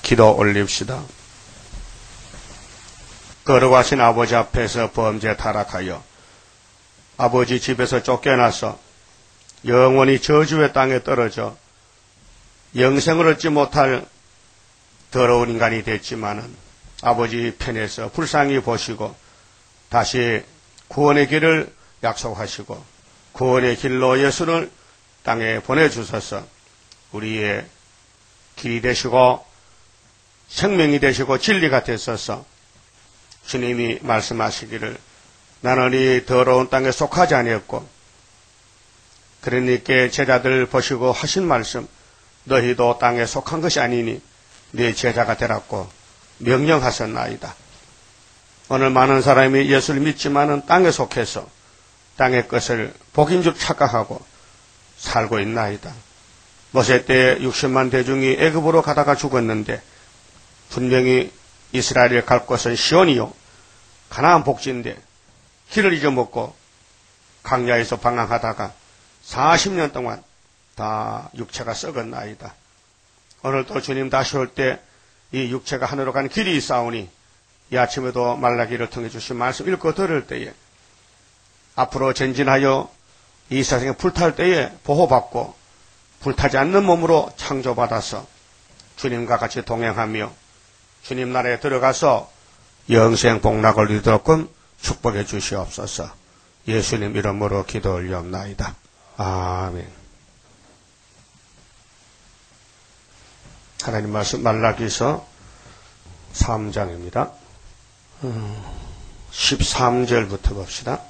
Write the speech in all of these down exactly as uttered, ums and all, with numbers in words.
기도 올립시다. 거룩하신 아버지 앞에서 범죄 타락하여 아버지 집에서 쫓겨나서 영원히 저주의 땅에 떨어져 영생을 얻지 못할 더러운 인간이 됐지만은 아버지 편에서 불쌍히 보시고 다시 구원의 길을 약속하시고 구원의 길로 예수를 땅에 보내주셔서 우리의 길이 되시고 생명이 되시고 진리가 되셔서 주님이 말씀하시기를 나는 이 더러운 땅에 속하지 아니었고 그러니까 제자들 보시고 하신 말씀 너희도 땅에 속한 것이 아니니 네 제자가 되라고 명령하셨나이다. 오늘 많은 사람이 예수를 믿지만은 땅에 속해서 땅의 것을 복인 줄 착각하고 살고 있나이다. 모세 때 육십만 대중이 애굽으로 가다가 죽었는데 분명히 이스라엘에 갈 곳은 시온이요 가나안 복지인데 길을 잊어먹고 광야에서 방황하다가 사십 년 동안 다 육체가 썩었나이다. 오늘 또 주님 다시 올 때 이 육체가 하늘로 가는 길이 있사오니 이 아침에도 말라기를 통해 주신 말씀 읽고 들을 때에 앞으로 전진하여 이 세상에 불탈 때에 보호받고 불타지 않는 몸으로 창조받아서 주님과 같이 동행하며 주님 나라에 들어가서 영생 복락을 누리도록 축복해 주시옵소서. 예수님 이름으로 기도 올리옵나이다. 아멘. 하나님 말씀 말라기서 삼 장입니다. 십삼 절부터 봅시다.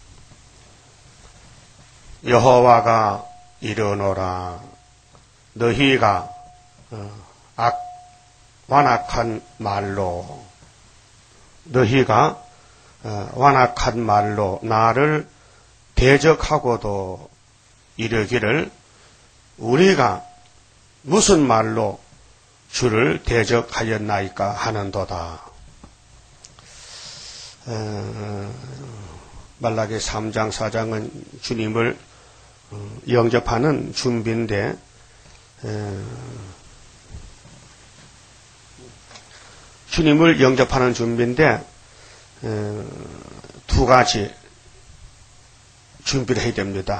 여호와가 이르노라 너희가 악 완악한 말로 너희가 완악한 말로 나를 대적하고도 이르기를 우리가 무슨 말로 주를 대적하였나이까 하는도다. 어, 말라기 삼 장 사 장은 주님을 영접하는 준비인데 어, 주님을 영접하는 준비인데 어, 두 가지 준비를 해야 됩니다.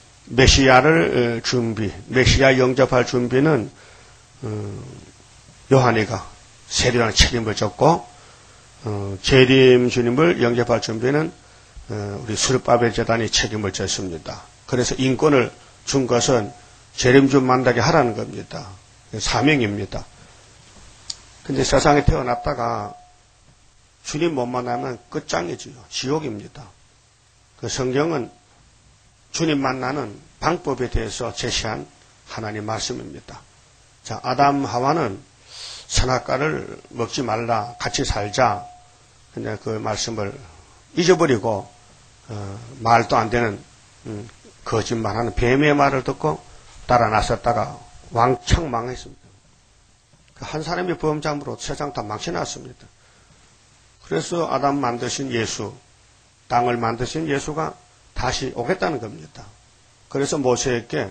메시아를 준비, 메시아 영접할 준비는 어, 요한이가 세례요한 책임을 졌고 어, 재림 주님을 영접할 준비는 어, 우리 수르바벨 제단이 책임을 졌습니다. 그래서 인권을 준 것은 재림주 만나게 하라는 겁니다. 사명입니다. 근데 세상에 태어났다가 주님 못 만나면 끝장이지요. 지옥입니다. 그 성경은 주님 만나는 방법에 대해서 제시한 하나님 말씀입니다. 자, 아담 하와는 선악과를 먹지 말라, 같이 살자. 근데 그 말씀을 잊어버리고 어, 말도 안 되는 음, 거짓말하는 뱀의 말을 듣고 따라 나섰다가 왕창 망했습니다. 한 사람이 범죄함으로 세상 다 망쳐놨습니다. 그래서 아담 만드신 예수, 땅을 만드신 예수가 다시 오겠다는 겁니다. 그래서 모세에게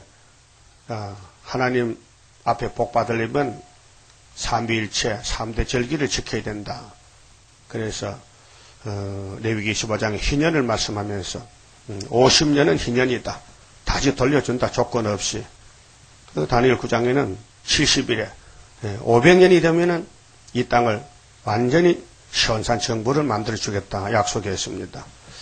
하나님 앞에 복 받으려면 삼위일체, 삼대 절기를 지켜야 된다. 그래서 어, 레위기 십오 장에 희년을 말씀하면서 음, 오십 년은 희년이다. 다시 돌려준다. 조건 없이. 그 다니엘 구 장에는 칠십 일에 예, 오백 년이 되면은 이 땅을 완전히 시온산 정부를 만들어주겠다 약속했습니다.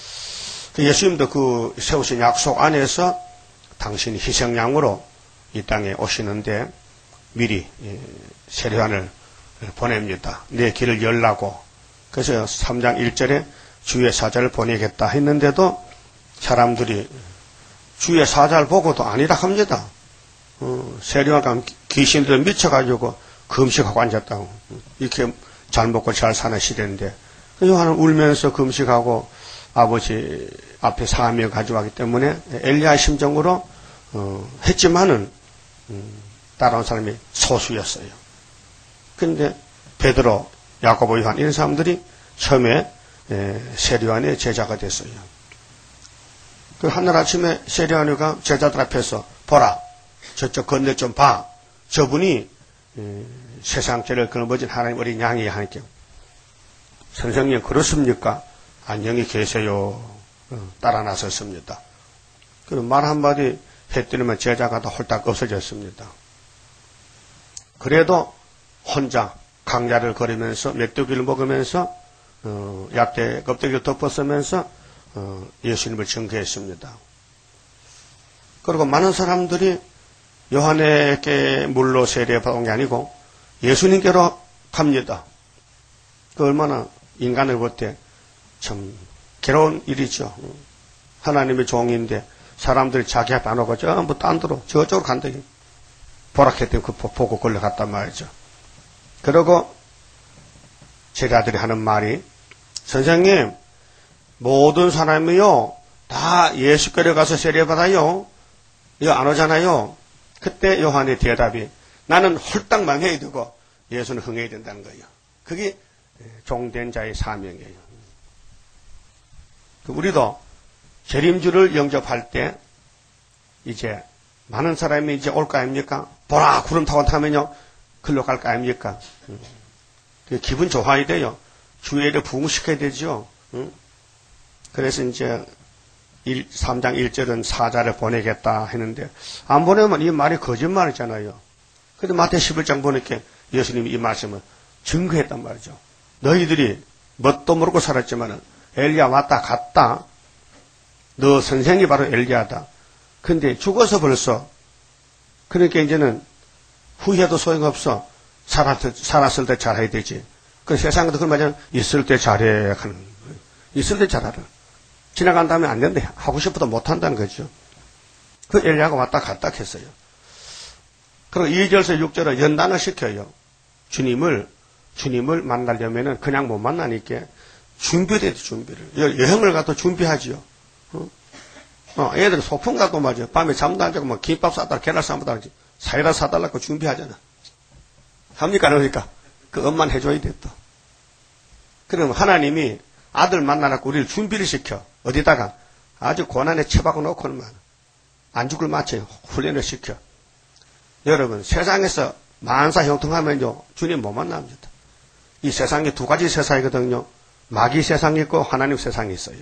예수님도 그 세우신 약속 안에서 당신이 희생양으로 이 땅에 오시는데 미리 세례요한을 보냅니다. 내 길을 열라고. 그래서 삼 장 일 절에 주의 사자를 보내겠다 했는데도 사람들이 주의 사자를 보고도 아니라 합니다. 어, 세례요한 귀신들 미쳐가지고 금식하고 앉았다고. 이렇게 잘 먹고 잘 사는 시대인데 요한은 울면서 금식하고 아버지 앞에 사명을 가져가기 때문에 엘리야의 심정으로 어, 했지만은 음, 따라온 사람이 소수였어요. 그런데 베드로, 야고보, 요한 이런 사람들이 처음에 세례요한의 제자가 됐어요. 그 하늘 아침에 세례요한이가 제자들 앞에서 보라, 저쪽 건너 좀 봐. 저분이 세상 죄를 거머쥔 하나님 어린 양이 하니까 선생님 그렇습니까? 안녕히 계세요. 따라 나섰습니다. 그리고 말 한마디 했더니만 제자가 다 홀딱 없어졌습니다. 그래도 혼자 강야를 걸으면서 메뚜기를 먹으면서 어, 약대 껍데기를 덮었으면서 어, 예수님을 증거했습니다. 그리고 많은 사람들이 요한에게 물로 세례받은 게 아니고 예수님께로 갑니다. 그 얼마나 인간을 볼 때 참 괴로운 일이죠. 하나님의 종인데 사람들이 자기 앞에 안 오고 전부 딴 데로 저쪽으로 간다. 보라켓 그 보고 걸려갔단 말이죠. 그러고 제자들이 하는 말이 선생님 모든 사람이요 다 예수께로 가서 세례받아요. 이거 안 오잖아요. 그때 요한의 대답이 나는 홀딱 망해야 되고 예수는 흥해야 된다는 거예요. 그게 종된 자의 사명이에요. 우리도 재림주를 영접할 때 이제 많은 사람이 이제 올 거 아닙니까? 보라 구름 타고 타면요 글로 갈 거 아닙니까? 기분 좋아야 돼요. 주의를 부흥시켜야 되죠. 그래서 이제 삼 장 일 절은 사자를 보내겠다 했는데 안 보내면 이 말이 거짓말이잖아요. 그런데 마태 십일 장 보니까 예수님이 이 말씀을 증거했단 말이죠. 너희들이 뭣도 모르고 살았지만은 엘리야 왔다 갔다. 너 선생이 바로 엘리야다. 근데 죽어서 벌써 그러니까 이제는 후회도 소용없어. 살았을, 살았을 때 잘해야 되지. 그 세상에도 그런 말이잖아. 있을 때 잘해 하는 거예요. 있을 때 잘하라. 지나간 다음에 안 된대. 하고 싶어도 못한다는 거죠. 그 엘리야가 왔다 갔다 했어요. 그리고 이 절에서 육 절은 연단을 시켜요. 주님을 주님을 만나려면은 그냥 못 만나니까 준비를 해야 돼, 준비를. 여행을 가도 준비하지요. 어? 어, 애들 소풍 가도 맞아요. 밤에 잠도 안 자고 뭐 김밥 싸달라, 계란 싸달라, 사이다 사달라고 준비하잖아. 합니까, 안 합니까? 그 엄마는 해줘야 돼, 또. 그럼 하나님이 아들 만나라고 우리를 준비를 시켜. 어디다가? 아주 고난에 처박아 놓고는 안 죽을 마치 훈련을 시켜. 여러분, 세상에서 만사 형통하면요, 주님 못 만납니다. 이 세상에 두 가지 세상이거든요. 마귀 세상이 있고 하나님 세상이 있어요.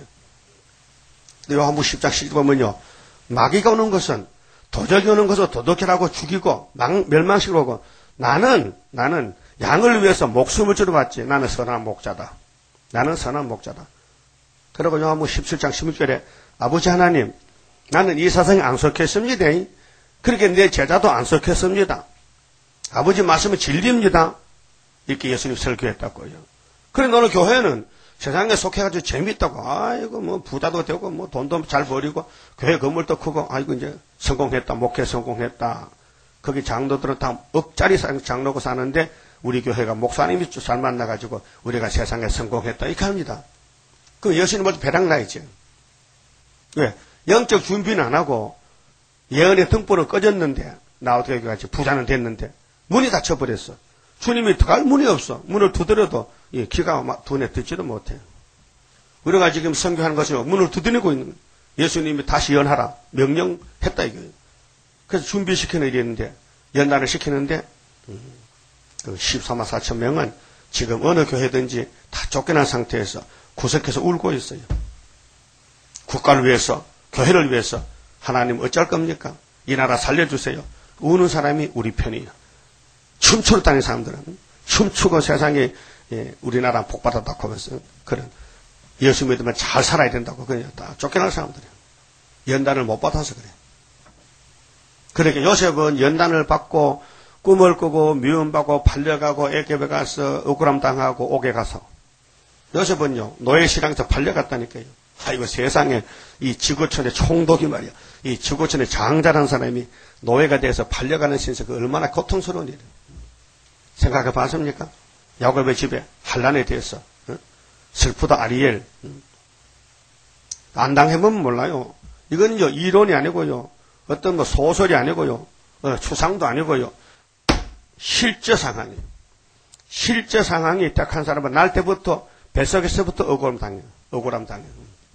요한복음 십 장 십 절 보면요. 마귀가 오는 것은 도적이 오는 것은 도둑질하고 죽이고 멸망시키고 오고 나는 나는 양을 위해서 목숨을 줄여봤지. 나는 선한 목자다. 나는 선한 목자다. 그리고 요한복음 십칠 장 십육 절에 아버지 하나님 나는 이 세상에 안 속했습니다. 그렇게 내 제자도 안 속했습니다. 아버지 말씀은 진리입니다. 이렇게 예수님 설교했다고요. 그래 너는 교회는 세상에 속해가지고 재밌다고 아이고 뭐 부자도 되고 뭐 돈도 잘 벌이고 교회 건물도 크고 아이고 이제 성공했다 목회 성공했다. 거기 장로들은 다 억짜리 장로고 사는데 우리 교회가 목사님이 잘 만나가지고 우리가 세상에 성공했다 이렇게 합니다. 그 예수님 모두 배락나있죠. 왜? 영적 준비는 안 하고 예언의 등불은 꺼졌는데 나 어떻게 같이 부자는 됐는데 문이 닫혀버렸어. 주님이 들어갈 문이 없어. 문을 두드려도 예, 기가 두뇌 듣지도 못해. 우리가 지금 선교하는 것은 문을 두드리고 있는 거예요. 예수님이 다시 연하라 명령했다 이거예요. 그래서 준비시키는 일이 있는데 연단을 시키는데 음, 그 십사만 사천 명은 지금 어느 교회든지 다 쫓겨난 상태에서 구석에서 울고 있어요. 국가를 위해서 교회를 위해서 하나님 어쩔 겁니까? 이 나라 살려주세요. 우는 사람이 우리 편이에요. 춤추러 다니는 사람들은 춤추고 세상에 예, 우리나라 복받았다고 하면서 그런 예수 믿으면 잘 살아야 된다고 그냥 다 쫓겨날 사람들이에요. 연단을 못 받아서 그래요. 그러니까 요셉은 연단을 받고 꿈을 꾸고 미움받고 팔려가고 애굽에 가서 억울함 당하고 옥에 가서 요셉은요 노예 시장에서 팔려갔다니까요. 아이고 세상에 이 지구촌의 총독이 말이야. 이 지구촌의 장자라는 사람이 노예가 돼서 팔려가는 신세 그 얼마나 고통스러운 일이에요. 생각해 봤습니까? 야곱의 집에 환란에 대해서 어? 슬프다 아리엘 음. 안 당해보면 몰라요. 이거는요 이론이 아니고요 어떤 뭐 소설이 아니고요 어, 추상도 아니고요 실제 상황이에요. 실제 상황이 딱 한 사람은 날 때부터 뱃속에서부터 억울함 당해요. 억울함 당해요.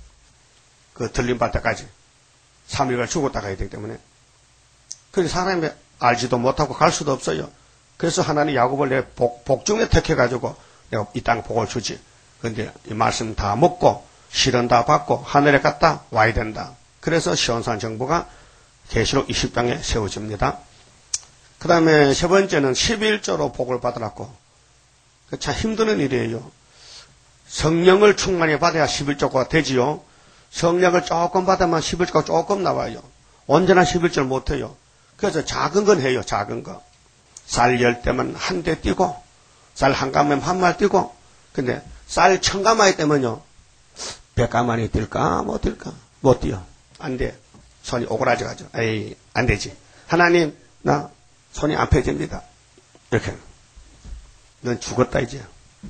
그 들림받을 때까지 삼 일간 죽었다 가야 되기 때문에 그래서 사람이 알지도 못하고 갈 수도 없어요. 그래서 하나님 야곱을 내 복, 복 중에 택해가지고 내가 이 땅 복을 주지. 근데 이 말씀 다 먹고 실은 다 받고 하늘에 갔다 와야 된다. 그래서 시온산 정부가 계시록 이십 장에 세워집니다. 그 다음에 세 번째는 십일조로 복을 받으라고. 참 힘드는 일이에요. 성령을 충만히 받아야 십일조가 되지요. 성령을 조금 받으면 십일조가 조금 나와요. 언제나 십일조를 못해요. 그래서 작은 건 해요. 작은 거. 쌀 열 대면 한 대 띄고 쌀 한 가마면 한 말 띄고 근데 쌀 천 가마에 떼면요. 백 가마니 뛸까 못 뛸까? 못 뛰어. 안 돼. 손이 오그라져 가죠. 에이 안 되지. 하나님 나 손이 안 펴집니다. 이렇게. 넌 죽었다 이제.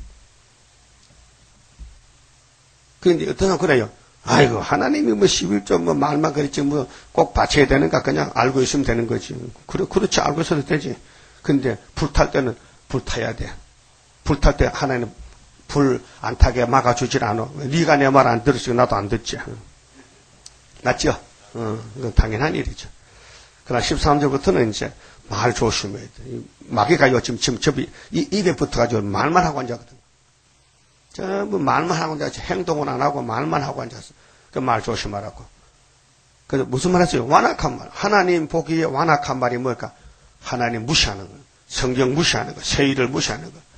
그런데 어떤 사람 그래요. 아이고 하나님이 뭐 십일조 뭐 말만 그랬지 뭐 꼭 바쳐야 되는가 그냥 알고 있으면 되는 거지. 그래 그렇지 알고 있어도 되지. 근데 불탈 때는 불타야 돼. 불탈 때 하나님 불 안 타게 막아주질 않아. 네가 내 말 안 들었으니까 나도 안 듣지. 맞죠? 어, 이건 당연한 일이죠. 그러나 십삼 절부터는 이제 말 조심해야 돼. 마귀가 요즘 지금 접이 입에 붙어가지고 말만 하고 앉았거든. 전부 말만 하고 앉았지. 행동은 안 하고 말만 하고 앉았어. 그 말 조심하라고. 그래서 무슨 말 했어요? 완악한 말. 하나님 보기에 완악한 말이 뭘까? 하나님 무시하는 거. 성경 무시하는 거. 세일을 무시하는 거.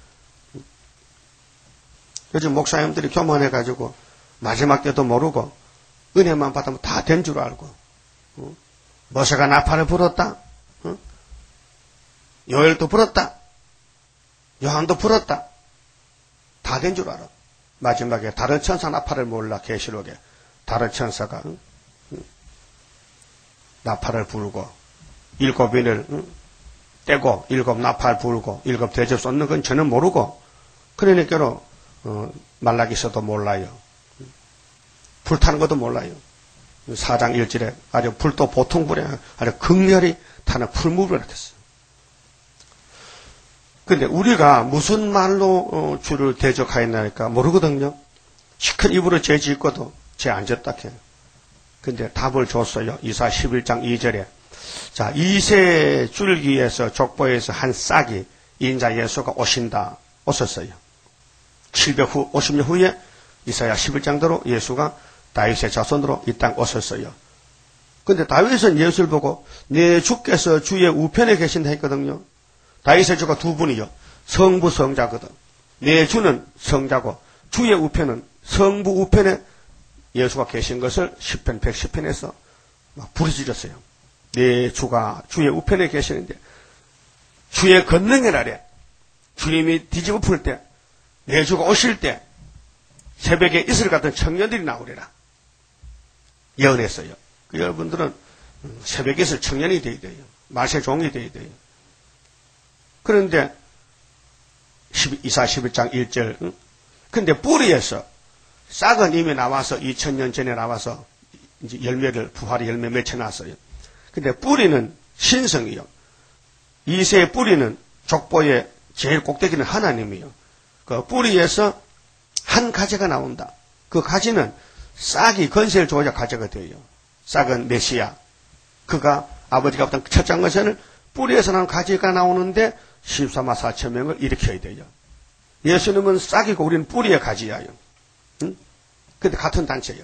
요즘 목사님들이 교만해가지고 마지막 때도 모르고 은혜만 받으면 다 된 줄 알고 어? 모세가 나팔을 불었다. 어? 요엘도 불었다. 요한도 불었다. 다 된 줄 알아. 마지막에 다른 천사 나팔을 몰라. 계시록에 다른 천사가 응? 응? 나팔을 불고 일곱 인을 응? 떼고 일곱 나팔 불고 일곱 대접 쏟는 건 저는 모르고 그러니까 어, 말라기서도 몰라요. 불타는 것도 몰라요. 사 장 일 절에 아주 불도 보통 불이 아주 극렬히 타는 풀무불을 했어요. 근데 우리가 무슨 말로 어, 주를 대적하였나니까 모르거든요. 시큰 입으로 죄 짓고도 죄 안 졌다 해요. 근데 답을 줬어요. 이사 십일 장 이 절에 자 이세 줄기에서 족보에서 한 싹이 인자 예수가 오신다. 오셨어요. 칠백오십 년 후에 이사야 십일 장대로 예수가 다윗의 자손으로 이 땅 오셨어요. 근데 다윗은 예수를 보고 내 주께서 주의 우편에 계신다 했거든요. 다윗의 주가 두 분이요. 성부 성자거든. 내 주는 성자고 주의 우편은 성부 우편에 예수가 계신 것을 시편 백십 편에서 막 부르짖었어요. 내 주가 주의 우편에 계시는데 주의 권능의 날에 주님이 뒤집어 풀 때 내 주가 오실 때 새벽에 이슬 같은 청년들이 나오리라. 예언했어요. 그 여러분들은 새벽에 이슬 청년이 되어야 돼요. 마세 종이 되어야 돼요. 그런데 이사 십일 장 일 절 응? 근데 뿌리에서 싹은 이미 나와서 이천 년 전에 나와서 이제 열매를 부활의 열매 맺혀놨어요. 근데 뿌리는 신성이요. 이세의 뿌리는 족보의 제일 꼭대기는 하나님이요. 그 뿌리에서 한 가지가 나온다. 그 가지는 싹이 건세를 줘야 가지가 돼요. 싹은 메시아. 그가 아버지가 어떤 첫 장것에는 뿌리에서 나온 가지가 나오는데 십삼만 사천 명을 일으켜야 돼요. 예수님은 싹이고 우리는 뿌리의 가지야요. 응? 근데 같은 단체예요.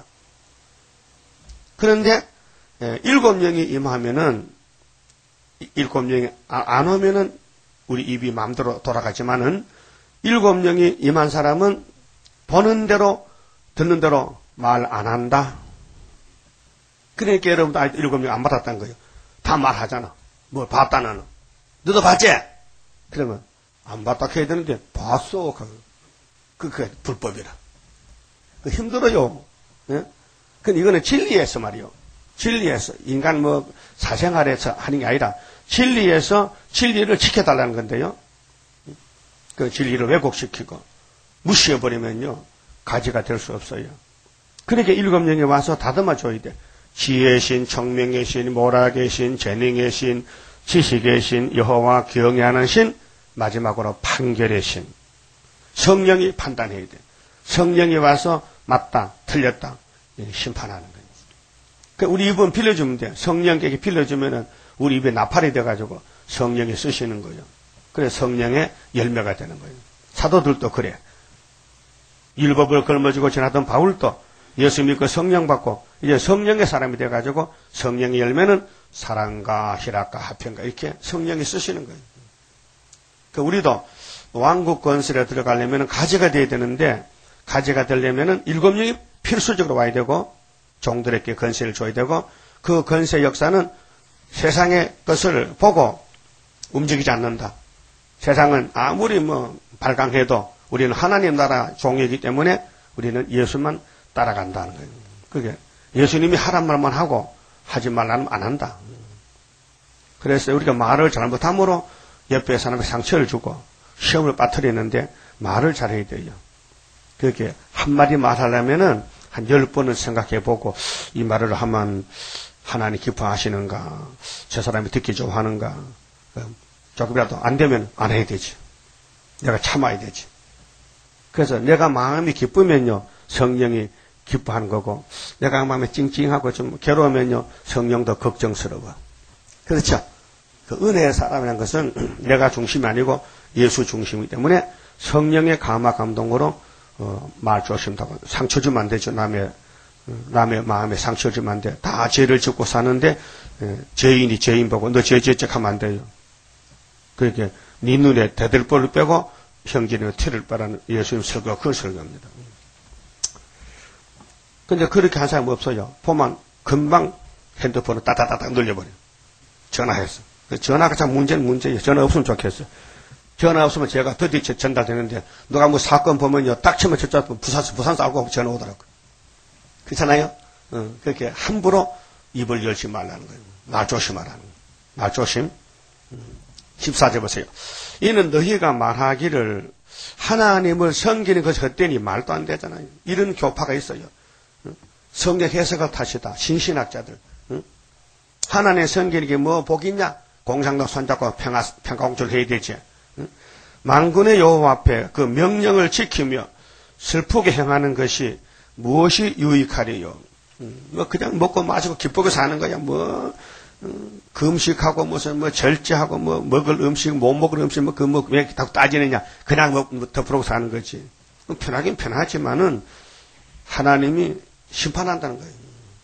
그런데 예, 일곱 명이 임하면은 일곱 명이 안 오면은 우리 입이 마음대로 돌아가지만은 일곱 명이 임한 사람은 보는 대로 듣는 대로 말 안 한다. 그러니까 여러분도 아직도 일곱 명 안 받았다는 거예요. 다 말하잖아. 뭘 봤다 나는. 너도 봤지? 그러면 안 봤다 해야 되는데 봤어. 그, 그게 불법이라. 그 힘들어요. 예? 근데 이거는 진리에서 말이요. 진리에서 인간 뭐 사생활에서 하는 게 아니라 진리에서 진리를 지켜달라는 건데요. 그 진리를 왜곡시키고 무시해버리면요. 가지가 될 수 없어요. 그러니까 일곱 명이 와서 다듬어 줘야 돼. 지혜의 신, 청명의 신, 모락의 신, 재능의 신, 지식의 신, 여호와 경외하는 신, 마지막으로 판결의 신. 성령이 판단해야 돼. 성령이 와서 맞다, 틀렸다 심판하는 거예요. 그러니까 우리 입은 빌려주면 돼. 성령에게 빌려주면은 우리 입에 나팔이 돼가지고 성령이 쓰시는 거예요. 그래 성령의 열매가 되는 거예요. 사도들도 그래. 율법을 걸머쥐고 지나던 바울도 예수 믿고 성령 받고 이제 성령의 사람이 돼가지고 성령의 열매는 사랑과 희락과 화평과 이렇게 성령이 쓰시는 거예요. 그 우리도 왕국 건설에 들어가려면 가지가 돼야 되는데 가지가 되려면 일곱 명이 필수적으로 와야 되고 종들에게 건세를 줘야 되고 그 건세 역사는 세상의 것을 보고 움직이지 않는다. 세상은 아무리 뭐 발광해도 우리는 하나님 나라 종이기 때문에 우리는 예수만 따라간다는 거예요. 그게 예수님이 하란 말만 하고 하지 말라면 안 한다. 그래서 우리가 말을 잘못함으로 옆에 사람에게 상처를 주고 시험을 빠뜨리는데 말을 잘해야 돼요. 그렇게 한마디 말하려면은 한 열 번을 생각해 보고 이 말을 하면 하나님 기뻐하시는가, 저 사람이 듣기 좋아하는가, 조금이라도 안 되면 안 해야 되지. 내가 참아야 되지. 그래서 내가 마음이 기쁘면요, 성령이 기뻐하는 거고, 내가 마음이 찡찡하고 좀 괴로우면요, 성령도 걱정스러워. 그렇죠? 그 은혜의 사람이라는 것은 내가 중심이 아니고 예수 중심이기 때문에 성령의 감화 감동으로 어, 말 조심하고 상처 주면 안 되죠. 남의 남의 마음에 상처 주면 안 돼. 다 죄를 짓고 사는데 에, 죄인이 죄인 보고 너 죄 죄죄 하면 안 돼요. 그렇게 네 눈에 대들보를 빼고 형제는 티를 빼라는 예수님 설교가 그 설교입니다. 근데 그렇게 한 사람이 없어요. 보면 금방 핸드폰을 따다다닥 눌려버려요. 전화해서. 전화가 참 문제는 문제예요. 전화 없으면 좋겠어요. 전화 없으면 제가 드디어 전달되는데 누가 뭐 사건 보면요. 딱 치면 저쪽 부산, 부산 싸우고 전화 오더라고요. 그렇잖아요? 어, 그렇게 함부로 입을 열지 말라는 거예요. 말 조심하라는 거예요. 말 조심. 십사 절 보세요. 이는 너희가 말하기를 하나님을 섬기는 것이 헛되니 말도 안 되잖아요. 이런 교파가 있어요. 성경 해석을 탓이다. 신신학자들. 하나님 섬기는 게 뭐 복이 있냐? 공상도 손잡고 평화, 평화공주를 해야 되지. 만군의 여호와 앞에 그 명령을 지키며 슬프게 행하는 것이 무엇이 유익하리요? 뭐 그냥 먹고 마시고 기쁘게 사는 거야. 뭐 금식하고 무슨 뭐 절제하고 뭐 먹을 음식 못 먹을 음식 뭐 그 뭐 왜 따지느냐? 그냥 뭐 덮으라고 사는 거지. 편하긴 편하지만은 하나님이 심판한다는 거예요.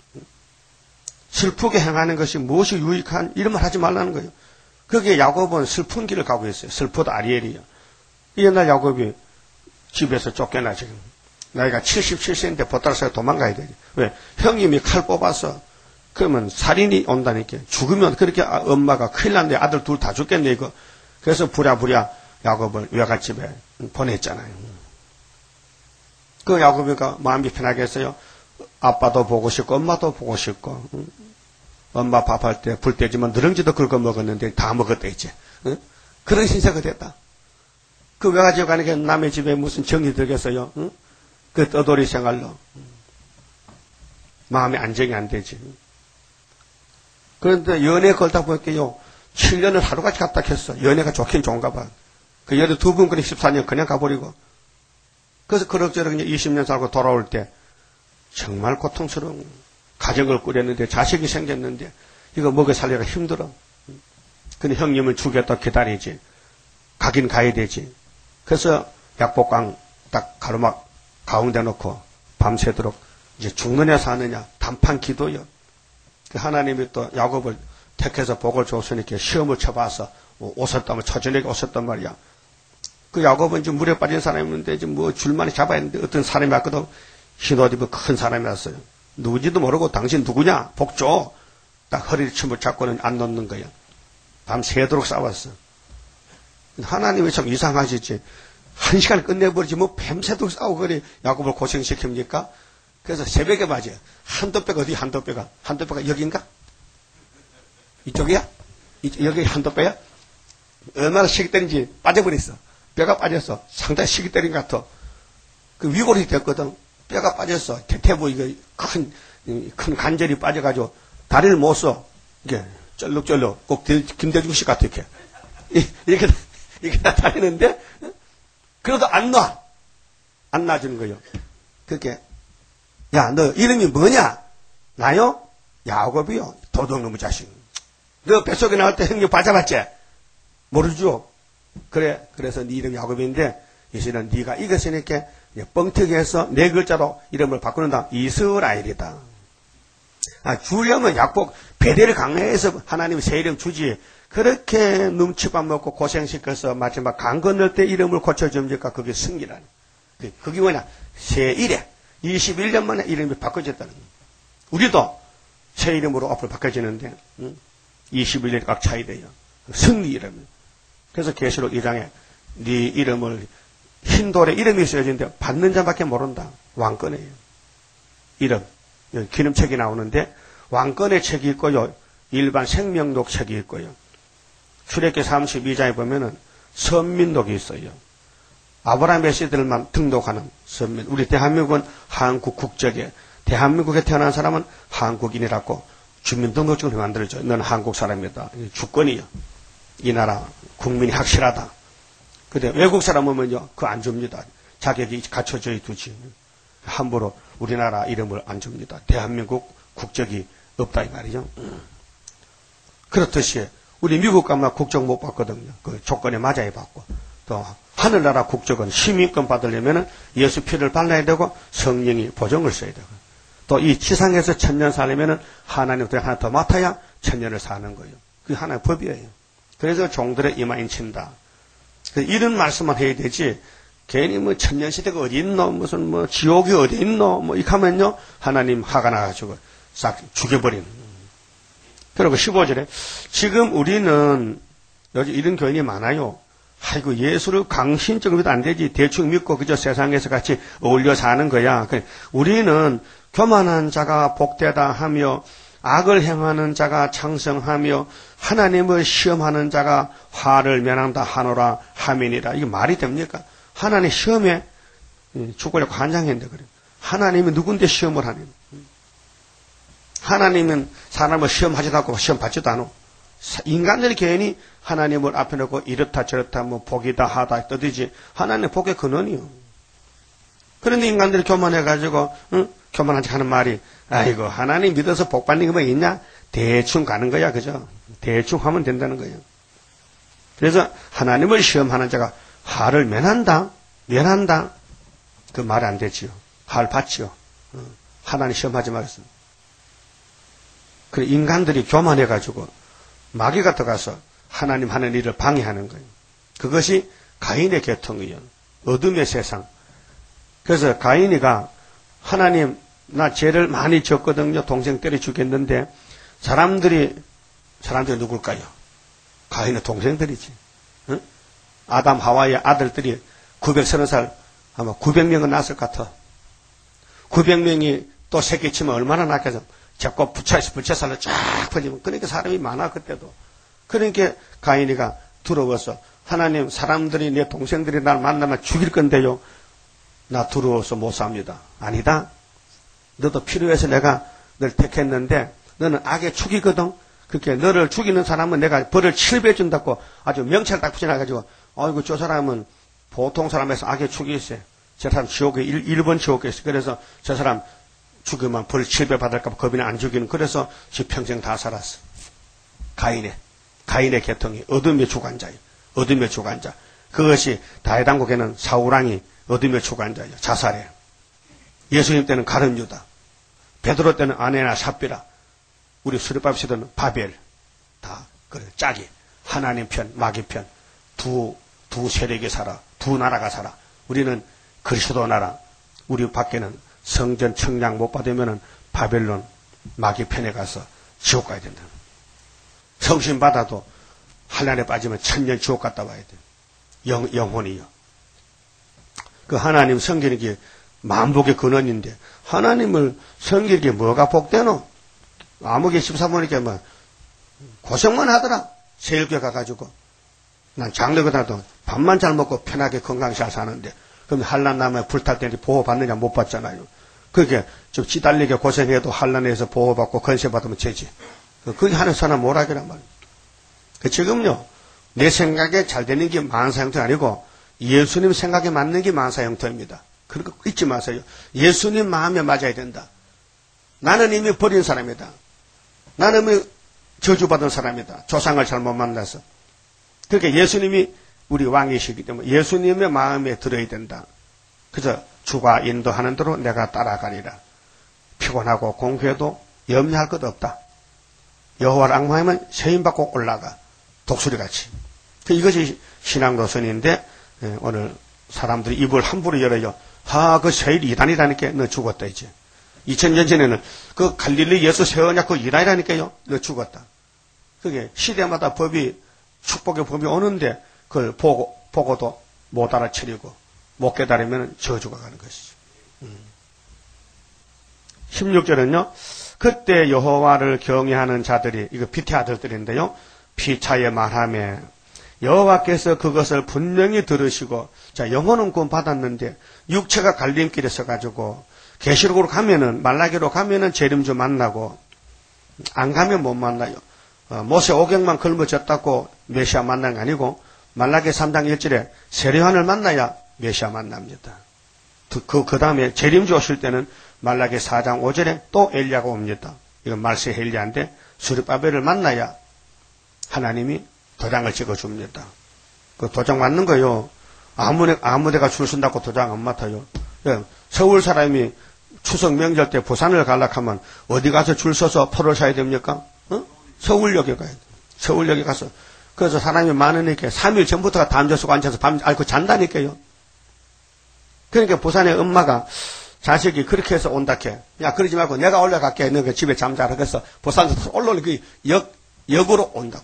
슬프게 행하는 것이 무엇이 유익한 이런 말 하지 말라는 거예요. 거기에 야곱은 슬픈 길을 가고 있어요. 슬퍼도 아리엘이요. 옛날 야곱이 집에서 쫓겨나 지금. 나이가 칠십칠 세인데 보따리서 도망가야 되지. 왜? 형님이 칼 뽑아서 그러면 살인이 온다니까. 죽으면 그렇게 엄마가 큰일 난데 아들 둘 다 죽겠네 이거. 그래서 부랴부랴 야곱을 외갓집에 보냈잖아요. 그 야곱이가 마음이 편하겠어요. 아빠도 보고 싶고 엄마도 보고 싶고 엄마 밥할 때 불 떼지면 누룽지도 긁어 먹었는데 다 먹었다 이제. 응? 그런 신세가 됐다. 그 외갓집 가는 게 남의 집에 무슨 정이 들겠어요. 응? 그 떠돌이 생활로 마음이 안정이 안 되지. 그런데 연애 걸다 볼게요. 칠 년을 하루같이 갔다 했어. 연애가 좋긴 좋은가 봐. 그 연애 두 번 그래 십사 년 그냥 가버리고. 그래서 그럭저럭 이제 이십 년 살고 돌아올 때 정말 고통스러운 가정을 꾸렸는데 자식이 생겼는데 이거 먹여 살리기가 힘들어. 근데 형님은 죽였다 기다리지. 가긴 가야 되지. 그래서 약복강 딱 가로막 가운데 놓고 밤새도록 이제 죽느냐 사느냐 단판 기도요. 하나님이 또 야곱을 택해서 복을 줬으니까 시험을 쳐봐서 오셨다면 처전에게 오셨단 말이야. 그 야곱은 지금 물에 빠진 사람이었는데 지금 뭐 줄만이 잡아야 했는데 어떤 사람이 왔거든. 흰옷 입은 큰 사람이 왔어요. 누구지도 모르고 당신 누구냐? 복 줘. 딱 허리를 춤을 잡고는 안 놓는 거야. 밤새도록 싸웠어. 하나님이 참 이상하시지. 한 시간을 끝내버리지 뭐 밤새도록 싸우고 그래 야곱을 고생시킵니까? 그래서 새벽에 맞아요. 한도뼈가 어디 한도뼈가? 한도뼈가 여긴가? 이쪽이야? 이쪽, 여기 한도뼈야? 얼마나 시기 때린지 빠져버렸어. 뼈가 빠졌어. 상당히 시기 때린 것 같아. 그 위골이 됐거든. 뼈가 빠졌어. 태태부 이거 큰, 큰 관절이 빠져가지고 다리를 못 써. 이게 쩔룩쩔룩 꼭 김대중 씨 같아 이렇게. 이렇게 이렇게 나타내는데 그래도 안 놔. 안 놔주는 거예요. 그렇게 야 너 이름이 뭐냐? 나요? 야곱이요. 도둑놈의 자식. 너 뱃속에 나올 때 형님 받아봤지? 모르죠? 그래, 그래서 네 이름 야곱인데, 이제는 네가 이겼으니까, 뻥튀기해서 네 글자로 이름을 바꾸는다. 이스라엘이다. 아, 주려면 약복, 배대를 강해해서 하나님이 새 이름 주지. 그렇게 눈치밥 먹고 고생시켜서 마지막 강 건널 때 이름을 고쳐줍니까? 그게 승리라니. 그게 뭐냐? 새 일에, 이십일 년 만에 이름이 바꿔졌다는 거예요. 우리도 새 이름으로 앞으로 바꿔지는데, 응? 이십일 년이 각 차이 돼요. 승리 이름. 그래서 계시록 이 장에 네 이름을 흰 돌에 이름이 쓰여진데 받는 자밖에 모른다. 왕권이에요. 이름. 기름책이 나오는데 왕권의 책이 있고요. 일반 생명록 책이 있고요. 출애굽기 삼십이 장에 보면은 선민록이 있어요. 아브라함의 세대들만 등록하는 선민. 우리 대한민국은 한국 국적에 대한민국에 태어난 사람은 한국인이라고 주민등록증을 만들어줘요. 너는 한국 사람이다. 주권이요. 이 나라 국민이 확실하다. 근데 외국 사람 오면요, 그거 안 줍니다. 자격이 갖춰져 두지. 함부로 우리나라 이름을 안 줍니다. 대한민국 국적이 없다 이 말이죠. 그렇듯이 우리 미국 가면 국적 못 받거든요. 그 조건에 맞아야 받고. 또 하늘나라 국적은 시민권 받으려면 예수 피를 발라야 되고 성령이 보증을 써야 되고. 또 이 지상에서 천년 살려면 하나님한테 하나 더 맡아야 천년을 사는 거예요. 그게 하나의 법이에요. 그래서 종들의 이마인 친다. 이런 말씀만 해야 되지, 괜히 뭐 천년시대가 어디 있노, 무슨 뭐 지옥이 어디 있노, 뭐 이렇게 하면요, 하나님 화가 나가지고 싹 죽여버리는. 그리고 십오 절에, 지금 우리는, 요즘 이런 교인이 많아요. 아이고, 예수를 강신적으로 믿어도 안 되지. 대충 믿고 그저 세상에서 같이 어울려 사는 거야. 우리는 교만한 자가 복되다 하며, 악을 행하는 자가 창성하며 하나님을 시험하는 자가 화를 면한다 하노라 하민이라. 이게 말이 됩니까? 하나님 시험에 죽으려고 환장했는데 그래요. 하나님이 누군데 시험을 하니? 하나님은 사람을 시험하지도 않고 시험 받지도 않아. 인간들이 괜히 하나님을 앞에 놓고 이렇다 저렇다 뭐 복이다 하다 떠들지. 하나님 복의 근원이요. 그런데 인간들이 교만해가지고 응? 교만하지 하는 말이 아이고 하나님 믿어서 복 받는 게 뭐 있냐? 대충 가는 거야. 그죠? 대충 하면 된다는 거예요. 그래서 하나님을 시험하는 자가 화를 면한다? 면한다? 그 말이 안 되지요. 화를 받지요. 하나님 시험하지 말았어요. 그래 인간들이 교만해가지고 마귀가 들어가서 하나님 하는 일을 방해하는 거예요. 그것이 가인의 계통이에요. 어둠의 세상. 그래서 가인이가 하나님 나 죄를 많이 졌거든요. 동생 때려 죽겠는데 사람들이 사람들이 누굴까요? 가인의 동생들이지. 응? 아담 하와의 아들들이 구백삼십 살 아마 구백 명은 낳았을 것 같아. 구백 명이 또 새끼 치면 얼마나 낳겠어. 자꾸 부채에서 부채살로 쫙 퍼지면 그러니까 사람이 많아 그때도. 그러니까 가인이가 두려워서 하나님 사람들이 내 동생들이 날 만나면 죽일 건데요. 나 두려워서 못 삽니다. 아니다. 너도 필요해서 내가 널 택했는데 너는 악의 축이거든. 그렇게 너를 죽이는 사람은 내가 벌을 칠배 준다고 아주 명찰 딱 붙여놔가지고 아이고 저 사람은 보통 사람에서 악의 축이 있어요. 저 사람 지옥에 일 번 지옥에 있어요. 그래서 저 사람 죽으면 벌 칠배 받을까 봐 겁이 안 죽이는. 그래서 지 평생 다 살았어. 가인의 가인의 계통이 어둠의 주관자예요. 어둠의 주관자. 그것이 다윗왕국에는 사울왕이 어둠의 주관자예요. 자살해. 예수님 때는 가룟유다. 베드로 때는 아네나 삽비라. 우리 수리밥 시대는 바벨. 다 그래 짝이. 하나님 편, 마귀 편. 두, 두 세력이 살아. 두 나라가 살아. 우리는 그리스도 나라. 우리 밖에는 성전 청량 못 받으면은 바벨론 마귀 편에 가서 지옥 가야 된다. 성신 받아도 한란에 빠지면 천년 지옥 갔다 와야 돼. 영, 영혼이요. 그 하나님 섬기는 게 만복의 근원인데 하나님을 섬기는 게 뭐가 복되노? 아무개 십삼 번이니까 뭐 고생만 하더라. 세일교회 가가지고 난 장르거다도 밥만 잘 먹고 편하게 건강 잘 사는데 그럼 한란 나면 불탈 때 보호받느냐 못 받잖아요. 그렇게 좀 찌달리게 고생해도 한란에서 보호받고 건세 받으면 되지. 그게 하는 사람 뭐라기란 말이에요. 지금요 내 생각에 잘 되는 게 만사형태 아니고 예수님 생각에 맞는 게 만사형태입니다. 그러니까 잊지 마세요. 예수님 마음에 맞아야 된다. 나는 이미 버린 사람이다. 나는 이미 저주받은 사람이다. 조상을 잘못 만나서. 그러니까 예수님이 우리 왕이시기 때문에 예수님의 마음에 들어야 된다. 그래서 주가 인도하는 대로 내가 따라가리라. 피곤하고 공부해도 염려할 것 없다. 여호와를 앙망하면 세임받고 올라가. 독수리같이. 이것이 신앙도선인데 오늘 사람들이 입을 함부로 열어요. 아, 그 세일 이단이라니까 너 죽었다 이제. 이천 년 전에는 그 갈릴리 예수 세우냐 그 이단이라니까요. 너 죽었다. 그게 시대마다 법이 축복의 법이 오는데 그걸 보고 보고도 못 알아채리고 못 깨달으면 저주가 가는 것이죠. 음. 십육 절은요. 그때 여호와를 경외하는 자들이 이거 비태 아들들인데요. 피차에 말하며 여호와께서 그것을 분명히 들으시고 자 영혼은 구원 받았는데 육체가 갈림길에 서가지고 계시록으로 가면은 말라기로 가면은 재림주 만나고 안 가면 못 만나요. 어, 모세 오경만 걸머졌다고 메시아 만난 게 아니고 말라기 삼 장 일 절에 세례요한을 만나야 메시아 만납니다. 그, 그 다음에 재림주 오실 때는 말라기 사 장 오 절에 또 엘리야가 옵니다. 이건 말세 엘리야인데 수르바벨을 만나야 하나님이 도장을 찍어줍니다. 그 도장 맞는 거요. 아무데, 아무데가 줄 선다고 도장 안 맡아요. 서울 사람이 추석 명절 때 부산을 가려고 하면 어디 가서 줄 서서 표를 사야 됩니까? 어? 서울역에 가야 돼. 서울역에 가서. 그래서 사람이 많으니까 삼 일 전부터가 담배 쓰고 앉아서 밤 앓고 잔다니까요. 그러니까 부산의 엄마가 자식이 그렇게 해서 온다 해. 야, 그러지 말고 내가 올라갈게. 너가 집에 잠자라. 그래서 부산에서 올라오는 그 역, 역으로 온다고.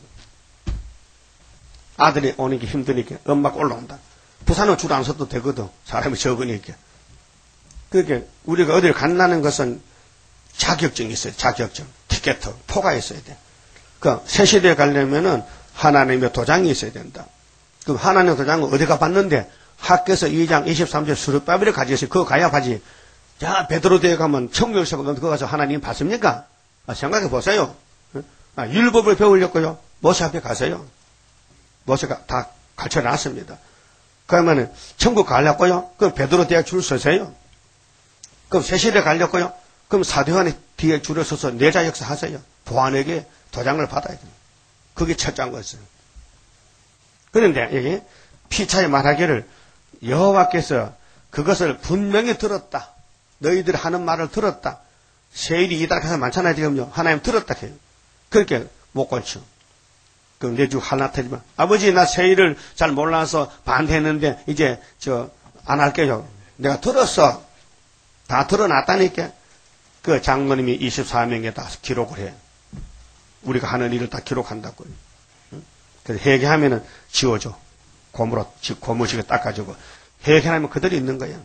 아들이 오는 게 힘드니까 엄마가 올라온다. 부산은 줄 안 서도 되거든. 사람이 적으니까. 그러니까 우리가 어디를 간다는 것은 자격증이 있어요. 자격증. 티켓, 표가 있어야 돼. 그 새 시대에 가려면은 하나님의 도장이 있어야 된다. 그럼 하나님의 도장은 어디가 받는데 학교에서 이 장 이십삼 절 수르바벨을 가지고서 그거 가야 하지. 자, 베드로대에 가면 청교에서 그거 가서 하나님 받습니까? 아, 생각해 보세요. 아, 율법을 배우려고요. 모세 앞에 가세요. 모세가 다 가르쳐 놨습니다. 그러면은 천국 가려고요. 그럼 베드로 대학 줄 서세요. 그럼 세실에 가려고요. 그럼 사도요한의 뒤에 줄을 서서 내자 역사 하세요. 보안에게 도장을 받아야 돼요. 그게 첫째 것이에요. 그런데 여기 피차에 말하기를 여호와께서 그것을 분명히 들었다. 너희들이 하는 말을 들었다. 세일이 이다락해서 많잖아요. 지금요. 하나님 들었다 해요. 그렇게 못 고쳐. 그럼 내 주 하나 터지면 아버지 나 세일을 잘 몰라서 반대했는데 이제 저 안 할게요. 내가 들었어. 다 드러났다니까. 그 장로님이 이십사 명에 다 기록을 해. 우리가 하는 일을 다 기록한다고요. 그래서 회개하면은 지워줘. 고무로, 고무식에 닦아주고. 회개하면 그대로 있는 거예요.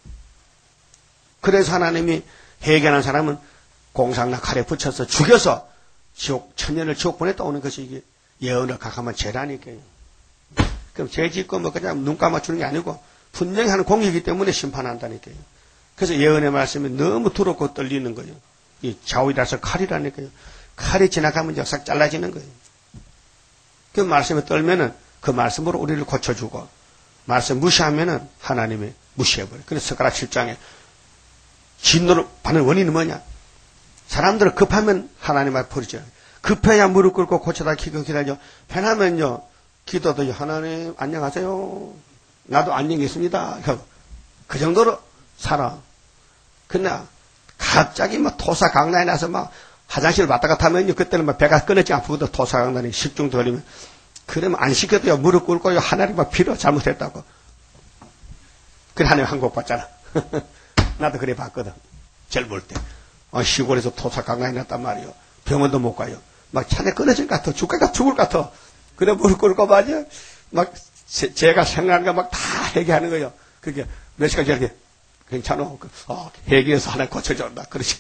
그래서 하나님이 회개하는 사람은 공상나 칼에 붙여서 죽여서 지옥, 천년을 지옥 보냈다 오는 것이 이게 예언을 각하면 죄라니까요. 그럼 죄 짓고 뭐 그냥 눈 감아주는 게 아니고 분명히 하는 공이기 때문에 심판한다니까요. 그래서 예언의 말씀이 너무 두렵고 떨리는 거예요. 이 좌우이라서 칼이라니까요. 칼이 지나가면 이제 싹 잘라지는 거예요. 그 말씀에 떨면은 그 말씀으로 우리를 고쳐주고 말씀 무시하면은 하나님이 무시해버려요. 그래서 스가랴 칠 장에 진노를 받는 원인은 뭐냐? 사람들은 급하면 하나님 앞에 버리죠. 급해야 무릎 꿇고 고쳐다 기도 기다려. 편하면요 기도도 하나님 안녕하세요. 나도 안녕히 있습니다. 그 정도로 살아. 그러나 갑자기 막 토사강난이 나서 막 화장실 왔다 갔다 하면요 그때는 막 배가 끊어지 아프거든. 토사강난이 식중 들리면 그러면 안 시켜도요 무릎 꿇고요 하나님 막 필요 잘못했다고. 그래 하나님 한국 봤잖아. 나도 그래 봤거든. 젊을 때. 어, 시골에서 토사강난이 났단 말이요. 병원도 못 가요. 막 차내 끊어질 것 같아. 죽을 것 같아. 죽을 것 같아. 그래 무릎 꿇고 말이야. 막 제, 제가 생각한 거 막 다 회개하는 거예요. 그게 몇 시간 전에 괜찮아. 어, 회개해서 하나 고쳐준다. 그러지.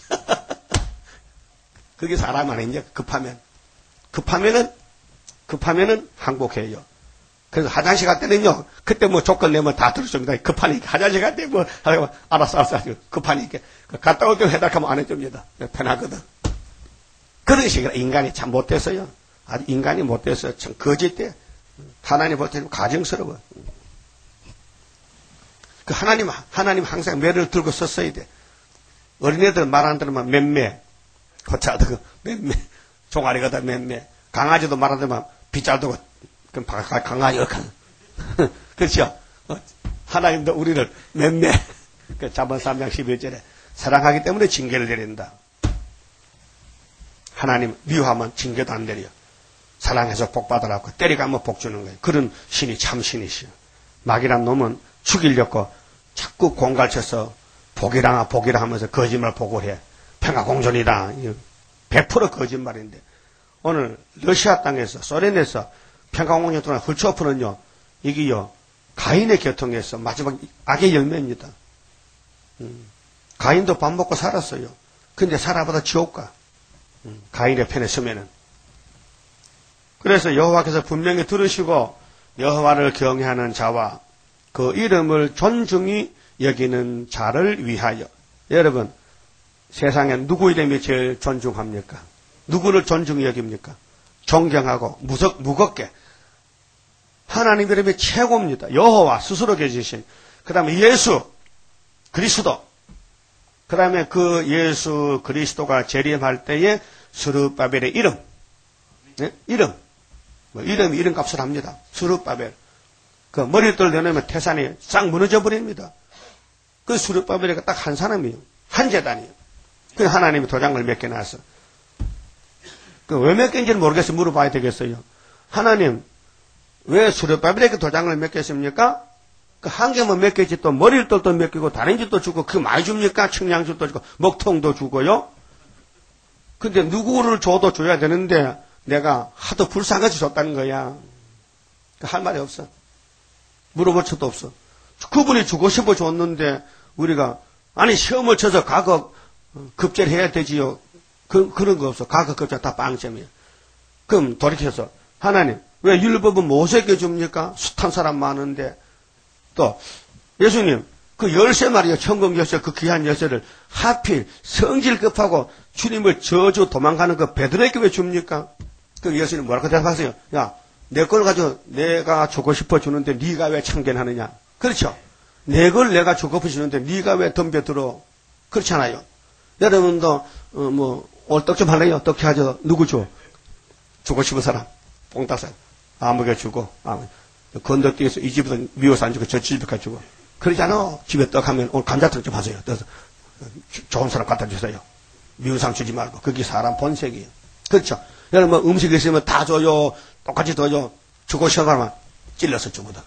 그게 사람 아니냐. 급하면. 급하면은, 급하면은 항복해요. 그래서 화장실 갈 때는요, 그때 뭐 조건 내면 다 들어줍니다. 급하니까. 화장실 갈 때 뭐, 알았어, 알았어. 급하니까. 갔다 올 때 해달하면 안 해줍니다. 편하거든. 그런 식으로 인간이 참 못됐어요. 아주 인간이 못됐어요. 참 거짓 때. 하나님 볼 때는 가정스러워. 그 하나님, 하나님 항상 매를 들고 섰어야 돼. 어린애들 말 안 들으면 맴매. 고차도 그 맴매. 종아리가 다 맴매. 강아지도 말 안 들으면 빗자도 그럼 강아지가 강. 그렇죠? 하나님도 우리를 맴매. 그 잠언 삼 장 십일 절에 사랑하기 때문에 징계를 내린다. 하나님 미워하면 징계도 안 내려. 사랑해서 복 받으라고 때리가면 복 주는 거예요. 그런 신이 참 신이시여. 마귀란 놈은 죽이려고 자꾸 공갈쳐서 복이랑 복이랑 하면서 거짓말 복을 해. 평화공존이다. 백 퍼센트 거짓말인데 오늘 러시아 땅에서 소련에서 평화공존 동안 훌초프는요. 이게요. 가인의 교통에서 마지막 악의 열매입니다. 음, 가인도 밥 먹고 살았어요. 근데 살아보다 지옥 가. 음, 가인의 편에 서면은. 그래서 여호와께서 분명히 들으시고 여호와를 경외하는 자와 그 이름을 존중히 여기는 자를 위하여. 여러분 세상에 누구 이름이 제일 존중합니까? 누구를 존중히 여깁니까? 존경하고 무석, 무겁게 하나님 이름이 최고입니다. 여호와 스스로 계시신. 그 다음에 예수 그리스도. 그 다음에 그 예수 그리스도가 재림할 때에 스룹바벨의 이름. 네? 이름. 뭐 이름이 이름 값을 합니다. 스룹바벨. 그 머리를 내놓으면 태산이 싹 무너져 버립니다. 그 스룹바벨이 딱 한 사람이에요. 한 재단이에요. 그 하나님이 도장을 몇 개 놨어. 그 왜 몇 개인지는 모르겠어요. 물어봐야 되겠어요. 하나님, 왜 스룹바벨에게 도장을 몇 개 했습니까? 그 한 개면 몇 개지 또 머리를 또 몇 개고 다른 집도 주고 그 많이 줍니까? 청량주도 주고 먹통도 주고요. 근데 누구를 줘도 줘야 되는데 내가 하도 불쌍해서 줬다는 거야. 할 말이 없어. 물어볼 수도 없어. 그분이 주고 싶어 줬는데 우리가 아니 시험을 쳐서 과거 급제를 해야 되지요. 그, 그런 거 없어. 과거 급제 다 빵점이야. 그럼 돌이켜서 하나님 왜 율법은 모세에게 줍니까? 숱한 사람 많은데. 또 예수님 그 열쇠 말이요. 천국 열쇠 그 귀한 열쇠를 하필 성질 급하고 주님을 저주 도망가는 그 베드로에게 왜 줍니까? 그 예수님 뭐라고 대답하세요? 야, 내 걸 가지고 내가 주고 싶어 주는데 네가 왜 참견하느냐? 그렇죠? 내 걸 내가 주고 싶어 주는데 네가 왜 덤벼들어? 그렇잖아요. 여러분도 어, 뭐 올떡 좀 할래요? 어떻게 하죠? 누구 줘? 주고 싶은 사람 뽕따살 아무게 주고 아무. 건너뛰어서 이 집에서 미워서 안 주고 저 집에 가 주고 그러잖아. 집에 떡 하면 오늘 감자탕 좀 하세요. 그래서 좋은 사람 갖다 주세요. 미운 사람 주지 말고. 그게 사람 본색이에요. 그렇죠? 여러분 뭐 음식이 있으면 다 줘요. 똑같이 줘요. 주고 싶은 사람은 찔러서 주거든.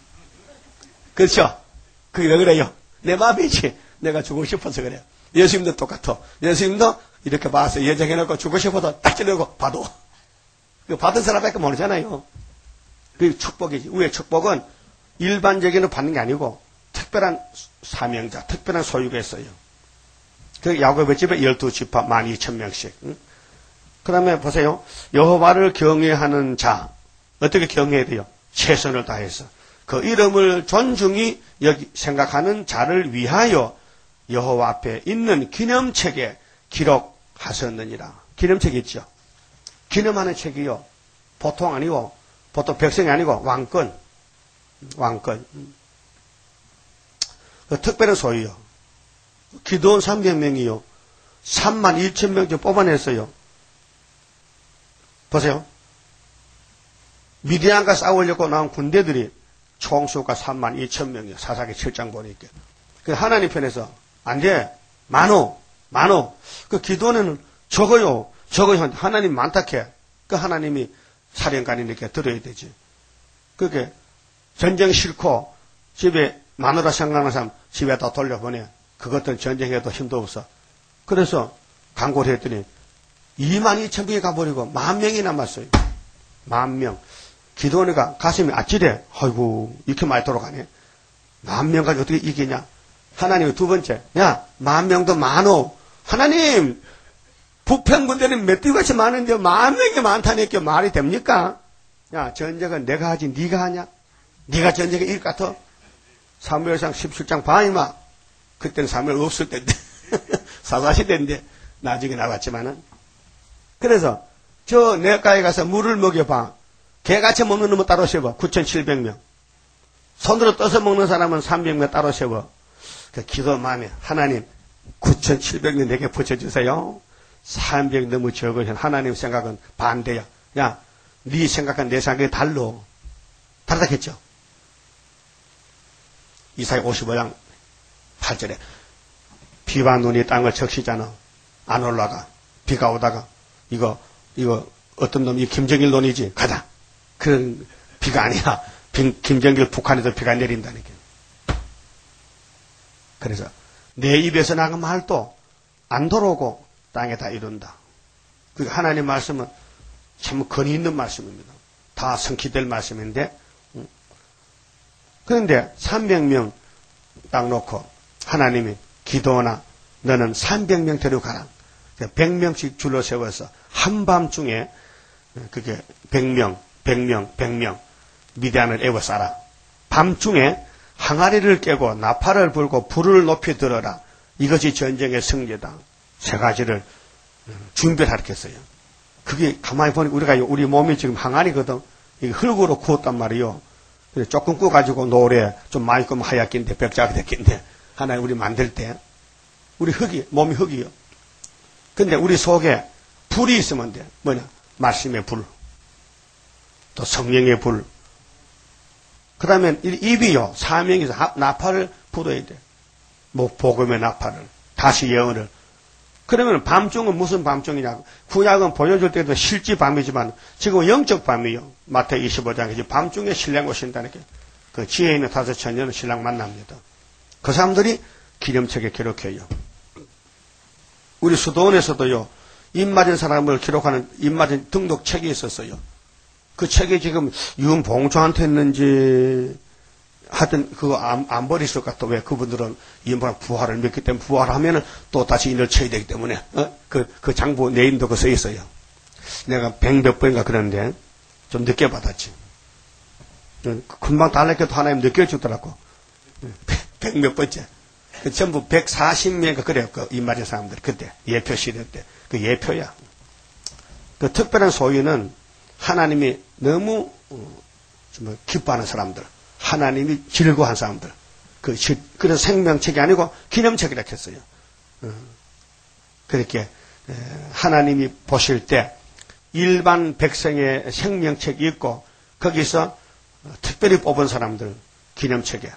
그렇죠? 그게 왜 그래요? 내 마음이지. 내가 주고 싶어서 그래요. 예수님도 똑같아. 예수님도 이렇게 봐서 예정해놓고 주고 싶어서 딱 찔러고 봐도. 받은 사람밖에 모르잖아요. 그 축복이지. 우리의 축복은 일반적인 받는 게 아니고 특별한 사명자, 특별한 소유가 있어요. 그 야곱의 집에 열두 지파 만 이천 명씩. 응? 그 다음에 보세요. 여호와를 경외하는 자. 어떻게 경외해야 돼요? 최선을 다해서. 그 이름을 존중히 여기 생각하는 자를 위하여 여호와 앞에 있는 기념책에 기록하셨느니라. 기념책이 있죠. 기념하는 책이요. 보통 아니고 보통 백성이 아니고 왕권. 왕권. 그 특별한 소유요. 기도원 삼백 명이요. 삼만 이천 명 좀 뽑아냈어요. 보세요. 미디안과 싸우려고 나온 군대들이 총수가 삼만 이천 명이요. 사사기 칠 장 보니까. 그 하나님 편에서 안 돼. 많어. 많어. 그 기도원에는 적어요. 적어요. 하나님 많다케. 그 하나님이 사령관이니까 들어야 되지. 그게 전쟁 싫고 집에 마누라 생각하는 사람 집에다 돌려보내. 그것들은 전쟁해도 힘도 없어. 그래서 광고를 했더니 이만 이천 명이 가버리고 만 명이 남았어요. 만 명. 기도원이가 가슴이 아찔해. 아이고 이렇게 많이 돌아가네. 만 명 가지고 어떻게 이기냐. 하나님이 두 번째. 야 만 명도 많어. 하나님 부평군대는 멧돼지같이 많은데 만 명이 많다니까 말이 됩니까? 야 전쟁은 내가 하지 네가 하냐? 네가 전쟁에 일 같아? 사무엘상 십칠 장 봐 임마. 그때는 사무엘 없을 때인데 사사시대인데 나중에 나왔지만은. 그래서 저 내과에 가서 물을 먹여봐. 개같이 먹는 놈은 따로 세워. 구천칠백 명. 손으로 떠서 먹는 사람은 삼백 명 따로 세워. 그 기도만 해. 하나님 구천칠백 명 내게 붙여주세요. 삼백 너무 적어요. 하나님 생각은 반대야. 야, 네 생각은 내 생각이 달라. 다르다겠죠? 이사야 오십오 장 팔 절에 비와 눈이 땅을 적시잖아. 안 올라가. 비가 오다가 이거 이거 어떤 놈이 김정일 논이지 가자. 그런 비가 아니야. 김, 김정일 북한에도 비가 내린다니까. 그래서 내 입에서 나간 말도 안 돌아오고 땅에 다 이룬다. 그 하나님 말씀은 참 근위 있는 말씀입니다. 다 성취될 말씀인데, 그런데 삼백 명 딱 놓고 하나님이 기도나 너는 삼백 명 데려가라. 백 명씩 줄로 세워서 한밤중에 그게 백 명, 백 명, 백 명 미디안을 에워싸라. 밤중에 항아리를 깨고 나팔을 불고 불을 높이 들어라. 이것이 전쟁의 승리다. 세 가지를 준비를 하겠어요. 그게 가만히 보니까 우리가 우리 몸이 지금 항아리거든. 이게 흙으로 구웠단 말이요. 조금 구워가지고 노래 좀 많이 구우면 하얗긴데 벽자가 됐긴데 하나님 우리 만들 때 우리 흙이 몸이 흙이요. 근데 우리 속에 불이 있으면 돼. 뭐냐? 말씀의 불, 또 성령의 불. 그다음에 입이요 사명에서 나팔을 불어야 돼. 뭐 복음의 나팔을 다시 예언을. 그러면 밤중은 무슨 밤중이냐? 구약은 보여줄 때도 실제 밤이지만 지금 영적 밤이요. 마태복음 이십오 장에 밤중에 신랑 오신다니까. 그 지혜 있는 다섯 처녀는 신랑 만납니다. 그 사람들이 기념책에 기록해요. 우리 수도원에서도요. 입맞은 사람을 기록하는 입맞은 등록책이 있었어요. 그 책이 지금 윤봉주한테 했는지 하여튼 그거 안, 안 버리실 것 같아. 왜? 그분들은 이분은 부활을 믿기 때문에 부활하면은 또 다시 인을 쳐야 되기 때문에 어? 그, 그 장부 내인도 그 써 있어요. 내가 백 몇 번인가 그러는데 좀 늦게 받았지. 금방 달라해도 하나님 늦게 주더라고. 백 몇 번째. 그 전부 백사십 명인가 그래요. 그 입맞은 사람들 그때 예표 시대 때 그 예표야. 그 특별한 소유는 하나님이 너무 어, 좀 기뻐하는 사람들. 하나님이 즐거워한 사람들. 그, 그래서 생명책이 아니고 기념책이라 했어요. 그렇게, 하나님이 보실 때 일반 백성의 생명책이 있고, 거기서 특별히 뽑은 사람들 기념책이야.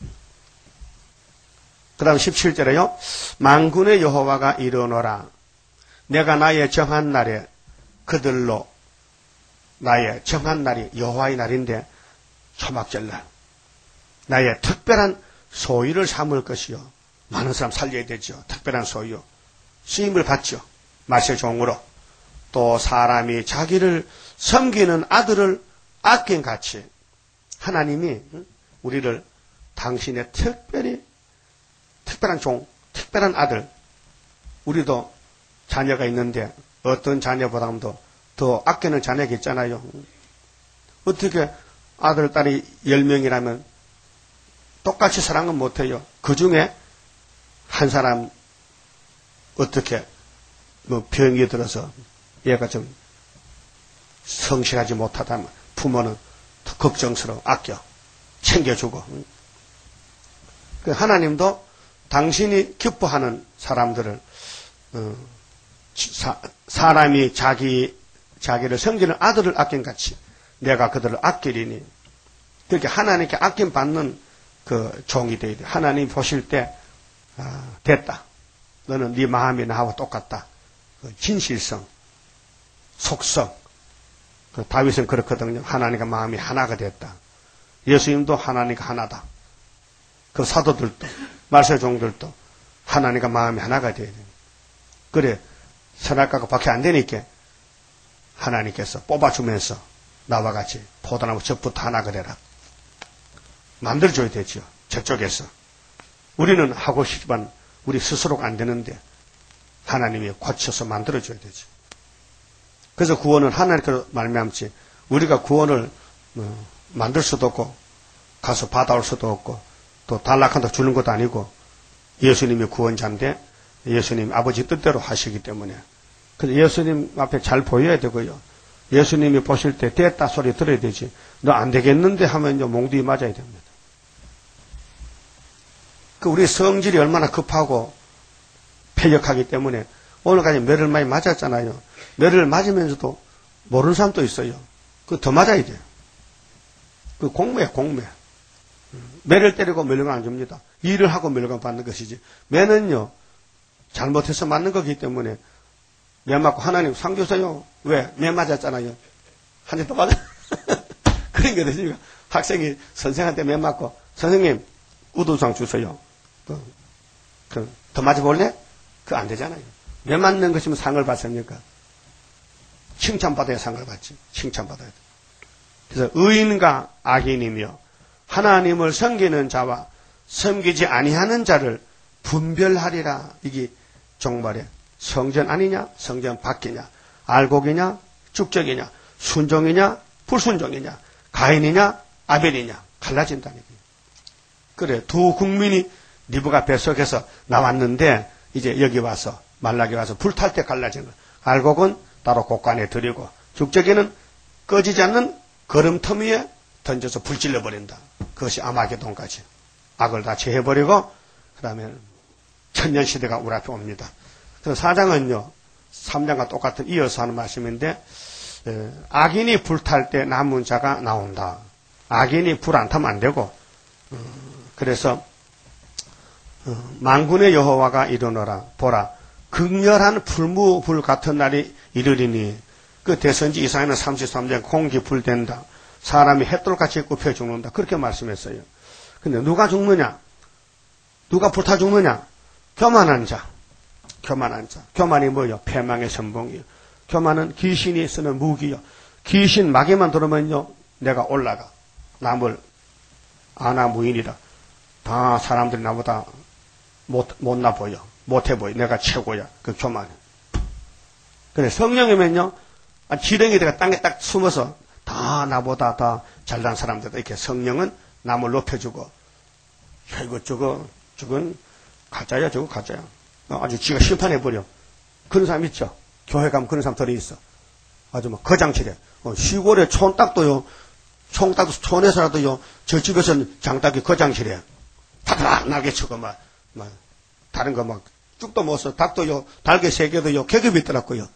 그 다음 십칠 절에요. 만군의 여호와가 이르노라. 내가 나의 정한 날에 그들로 나의 정한 날이 여호와의 날인데 초막절날. 나의 특별한 소유를 삼을 것이요. 많은 사람 살려야 되죠. 특별한 소유. 쓰임을 받죠. 말세 종으로. 또 사람이 자기를 섬기는 아들을 아낀 같이 하나님이 우리를 당신의 특별히 특별한 종, 특별한 아들. 우리도 자녀가 있는데 어떤 자녀보다도 더 아끼는 자녀가 있잖아요. 어떻게 아들, 딸이 열 명이라면 똑같이 사랑은 못해요. 그 중에 한 사람 어떻게 뭐 병이 들어서 얘가 좀 성실하지 못하다면 부모는 더 걱정스러워 아껴 챙겨주고. 하나님도 당신이 기뻐하는 사람들을 어, 사, 사람이 자기 자기를 섬기는 아들을 아낀 같이 내가 그들을 아끼리니. 그렇게 하나님께 아낌 받는 그 종이 되어야 돼. 하나님 보실 때 아, 됐다. 너는 네 마음이 나하고 똑같다. 그 진실성, 속성. 그 다윗은 그렇거든요. 하나님과 마음이 하나가 됐다. 예수님도 하나님과 하나다. 그 사도들도 말세 종들도 하나님과 마음이 하나가 되어야 돼. 그래 선악과가 밖에 안 되니까 하나님께서 뽑아주면서 나와 같이 포도나무 젖부터 하나 그래라. 만들어줘야 되죠. 저쪽에서. 우리는 하고 싶지만 우리 스스로가 안 되는데 하나님이 고쳐서 만들어줘야 되죠. 그래서 구원은 하나님께로 말미암지 우리가 구원을 어, 만들 수도 없고 가서 받아올 수도 없고 또 달락한다 주는 것도 아니고 예수님이 구원자인데 예수님 아버지 뜻대로 하시기 때문에 그래서 예수님 앞에 잘 보여야 되고요. 예수님이 보실 때 됐다 소리 들어야 되지. 너 안 되겠는데 하면 몽둥이 맞아야 됩니다. 그 우리 성질이 얼마나 급하고 폐역하기 때문에 오늘까지 매를 많이 맞았잖아요. 매를 맞으면서도 모르는 사람도 있어요. 그 더 맞아야 돼요. 그 공매야 공매. 매를 때리고 멸령 안 줍니다. 일을 하고 멸령 받는 것이지. 매는요, 잘못해서 맞는 거기 때문에 매 맞고 하나님 상 주세요. 왜? 매 맞았잖아요. 한 대 더 맞아. 그런 게 되십니까? 학생이 선생한테 매 맞고 선생님 우두상 주세요. 그, 그, 더 맞아볼래? 그거 안 되잖아요. 매 맞는 것이면 상을 받습니까? 칭찬받아야 상을 받지. 칭찬받아야 돼. 그래서 의인과 악인이며 하나님을 섬기는 자와 섬기지 아니하는 자를 분별하리라. 이게 종말에 성전 아니냐 성전 밖이냐 알곡이냐 축적이냐 순종이냐 불순종이냐 가인이냐 아벨이냐 갈라진다는 얘기예요. 그래 두 국민이 리브가 뱃속에서 나왔는데 이제 여기 와서 말라기 와서 불탈 때 갈라지는 거예요. 알곡은 따로 곳간에 들이고 죽적이는 꺼지지 않는 거름터 위에 던져서 불질러 버린다. 그것이 아마게돈까지 악을 다 제해버리고 그 다음에 천년시대가 우리 앞에 옵니다. 그래서 사 장은요 삼 장과 똑같은 이어서 하는 말씀인데 에, 악인이 불탈 때 남은 자가 나온다. 악인이 불 안 타면 안 되고 어, 그래서 어, 만군의 여호와가 이르노라 보라 극렬한 불무불 같은 날이 이르리니 그 대선지 이사야는 삼십삼 장 공기 불된다. 사람이 햇돌같이 굽혀 죽는다. 그렇게 말씀했어요. 근데 누가 죽느냐? 누가 불타 죽느냐? 교만한 자. 교만한 자. 교만이 뭐요? 패망의 선봉이요. 교만은 귀신이 쓰는 무기요. 귀신 마귀만 들으면요. 내가 올라가. 남을 아나 무인이라. 다 사람들이 나보다 못, 못나 보여. 못해 보여. 내가 최고야. 그 교만이. 그래 성령이면요. 지렁이가 땅에 딱 숨어서 다 나보다 다 잘난 사람들 이렇게 성령은 남을 높여주고 야 이거 저거 저건 가짜야 저거 가짜야 아주 지가 심판해버려. 그런 사람 있죠. 교회 가면 그런 사람 들어있어. 아주 막 거장치래. 어, 시골에 촌딱도요 총딱도 촌에서라도요 저 집에서는 장딱이 거장치래. 다다닥 날개 치고 막, 막 다른 거 막 쭉도 못 써. 닭도요 달개 세 개도요 계급이 있더라고요.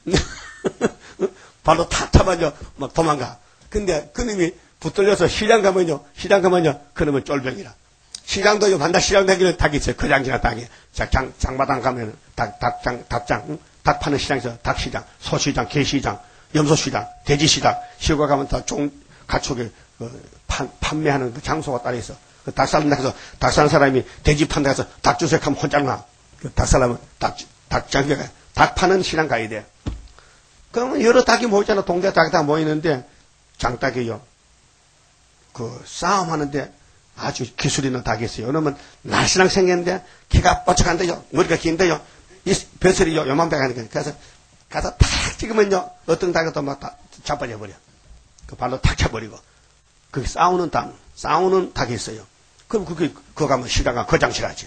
발로 탁 타면요, 막 도망가. 근데 그놈이 붙들려서 시장 가면요, 시장 가면요, 그놈은 쫄병이라. 시장도요, 반다 시장 다기는 닭이 있어요. 거장지나 닭이. 장, 장, 장마당 가면 닭, 닭장, 닭장, 응? 닭 파는 시장에서 닭시장, 소시장, 개시장, 염소시장, 돼지시장, 시골 가면 다 종, 가축을, 어, 판, 판매하는 그 장소가 따로 있어. 그 닭 사는 데서, 닭 사는 사람이 돼지 판다 해서 닭 주세요 하면 혼자 나. 그 닭 사람은 닭, 닭장에 가, 닭 파는 시장 가야 돼. 그러면 여러 닭이 모이잖아. 동네 닭이 다 모이는데, 장닭이요. 그, 싸움하는데 아주 기술 있는 닭이 있어요. 그러면 날씬하게 생겼는데, 키가 뻗쳐간대요. 머리가 긴데요. 이 벼슬이요. 요만배 가는 거예요. 그래서, 가서 탁 찍으면요. 어떤 닭이 또 막 다 자빠져 버려. 그 발로 탁 차버리고. 그게 싸우는 닭, 싸우는 닭이 있어요. 그럼 그게, 그거 가면 시가가 거장실하지.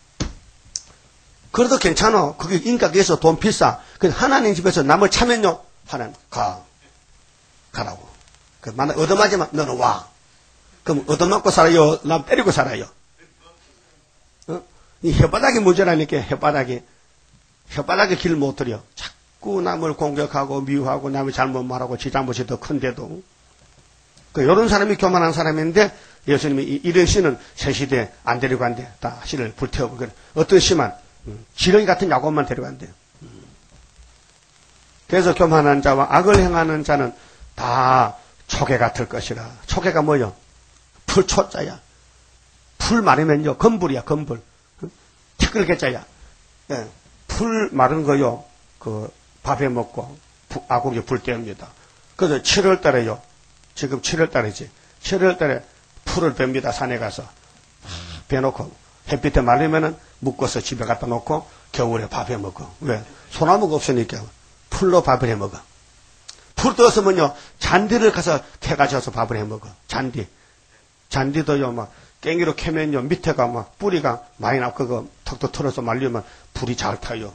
그래도 괜찮아. 그게 인격에서 돈 비싸. 그 하나님 집에서 남을 차면요. 하나님 가. 가라고. 그 만나 얻어맞으면 너는 와. 그럼 얻어맞고 살아요? 남 때리고 살아요? 어? 이 혓바닥이 모자라니까 혓바닥이. 혓바닥에 길 못 들여. 자꾸 남을 공격하고 미워하고 남이 잘못 말하고 지 잘못이 더 큰데도. 그 요런 사람이 교만한 사람인데 예수님이 이, 이런 씨는 새 시대에 안 데리고 간대. 다 씨를 불태우고 그래. 어떤 씨만 지렁이 같은 야곱만 데려간대요. 그래서 교만한 자와 악을 행하는 자는 다 초계 같을 것이라. 초계가 뭐요? 풀초자야. 풀 마르면요. 건불이야, 건불. 티끌개자야. 예. 풀 마른 거요. 그 밥에 먹고 아궁이 불 때웁니다. 그래서 칠월 달에요. 지금 칠월 달이지. 칠월 달에 풀을 뺍니다. 산에 가서. 베놓고 햇빛에 마르면은 묶어서 집에 갖다 놓고 겨울에 밥해 먹어. 왜? 소나무가 없으니까 풀로 밥을 해 먹어. 풀 떴으면요 잔디를 가서 캐가져서 밥을 해 먹어. 잔디. 잔디도요 막 깽이로 캐면요 밑에가 막 뿌리가 많이 나고 그거 턱도 털어서 말리면 불이 잘 타요.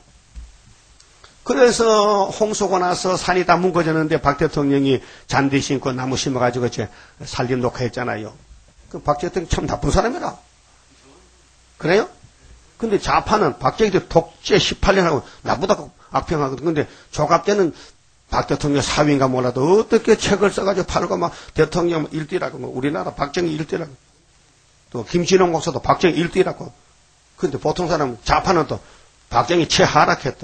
그래서 홍수가 나서 산이 다 뭉거졌는데 박 대통령이 잔디 심고 나무 심어가지고 이제 산림 녹화했잖아요. 그 박 대통령 참 나쁜 사람이라. 그래요? 근데 좌파는 박정희 독재 십팔 년 하고 나보다 악평하거든. 근데 조갑 때는 박 대통령 사위인가 몰라도 어떻게 책을 써가지고 팔고 막 대통령 일대라고 뭐 우리나라 박정희 일대라고. 또 김진홍 목사도 박정희 일 등이라고. 근데 보통 사람 좌파는 또 박정희 최하락했다.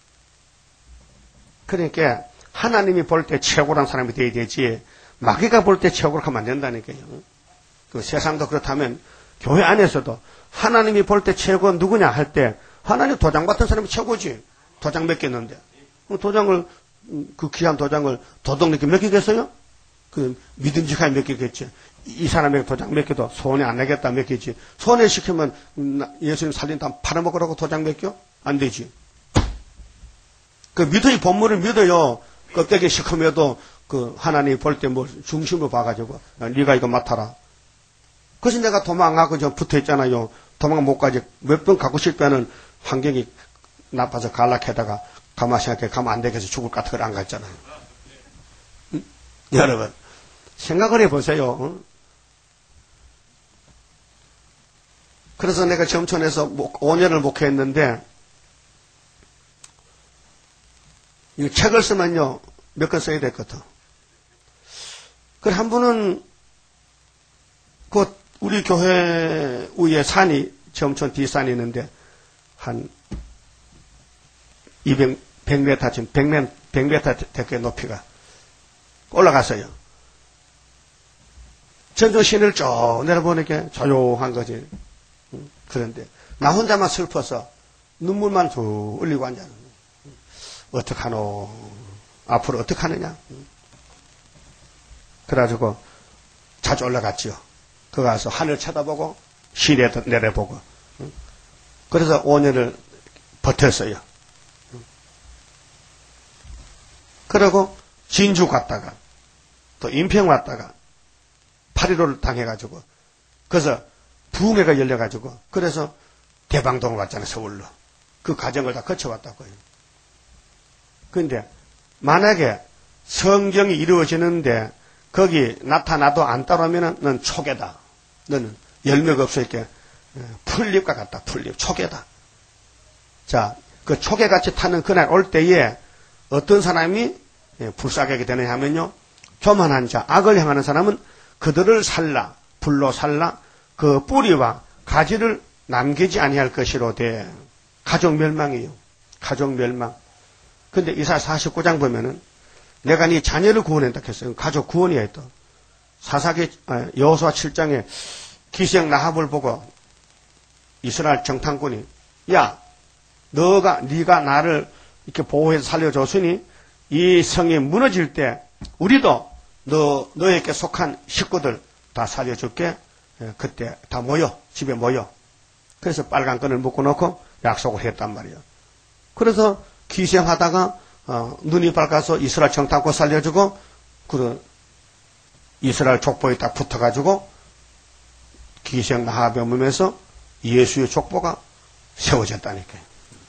그러니까 하나님이 볼 때 최고란 사람이 돼야 되지 마귀가 볼 때 최고로 하면 안 된다니까요. 그 세상도 그렇다면 교회 안에서도 하나님이 볼 때 최고 누구냐 할 때 하나님 도장 받은 사람이 최고지. 도장 몇 개였는데 도장을 그 귀한 도장을 도덕님께 몇 개겠어요? 그 믿음직하게 몇 개겠지. 이 사람에게 도장 몇 개도 손해 안 내겠다 몇 개지. 손해 시키면 예수님 살린다 팔아먹으라고 도장 몇 개? 안 되지. 그 믿어요. 본문을 믿어요. 껍데기 시커매도 그 하나님 볼 때 뭐 중심으로 봐가지고 네가 이거 맡아라. 그래서 내가 도망가고 좀 붙어 있잖아요. 도망 못 가지. 몇 번 가고 싶으면은 환경이 나빠서 갈락해다가 가만 생각해 가면 안 되겠어 죽을 것 같아 그래 안 갔잖아요. 응? 여러분 생각을 해보세요. 응? 그래서 내가 점촌에서 오 년을 목회했는데 이 책을 쓰면요 몇 권 써야 됐거든. 그래 한 분은 그 우리 교회 위에 산이 점촌 뒷산이 있는데 한 이백, 백 미터쯤, 백 미터, 백 미터 됐게 높이가 올라갔어요. 전주 시내를 쭉 내려보니까 조용한 거지. 그런데 나 혼자만 슬퍼서 눈물만 쭉 흘리고 앉아는 어떡하노? 앞으로 어떡하느냐? 그래가지고 자주 올라갔죠. 그 가서 하늘 쳐다보고 시내도 내려보고 그래서 오 년을 버텼어요. 그리고 진주 갔다가 또 인평 왔다가 팔일오를 당해가지고 그래서 부흥회가 열려가지고 그래서 대방동을 왔잖아요. 서울로. 그 과정을 다 거쳐왔다고요. 그런데 만약에 성경이 이루어지는데 거기 나타나도 안 따라오면 넌 초계다. 너는 열매가 없으니까 풀잎과 같다. 풀잎. 초계다. 자, 그 초계같이 타는 그날 올 때에 어떤 사람이 불사하게 되느냐 하면요. 교만한 자, 악을 행하는 사람은 그들을 살라, 불로 살라, 그 뿌리와 가지를 남기지 아니할 것이로되 가족 멸망이에요. 가족 멸망. 근데 이사야 사십구 장 보면은 내가 네 자녀를 구원한다 했어요. 가족 구원이야 또. 사사기 여호수아 칠 장에 기생 라합을 보고 이스라엘 정탐꾼이 야, 너가 네가 나를 이렇게 보호해서 살려줬으니 이 성이 무너질 때 우리도 너 너에게 속한 식구들 다 살려줄게. 그때 다 모여 집에 모여. 그래서 빨간 끈을 묶어놓고 약속을 했단 말이에요. 그래서 기생하다가 어, 눈이 밝아서 이스라엘 정탐꾼 살려주고 그 이스라엘 족보에 딱 붙어가지고 기생 라합의 몸에서 예수의 족보가 세워졌다니까요.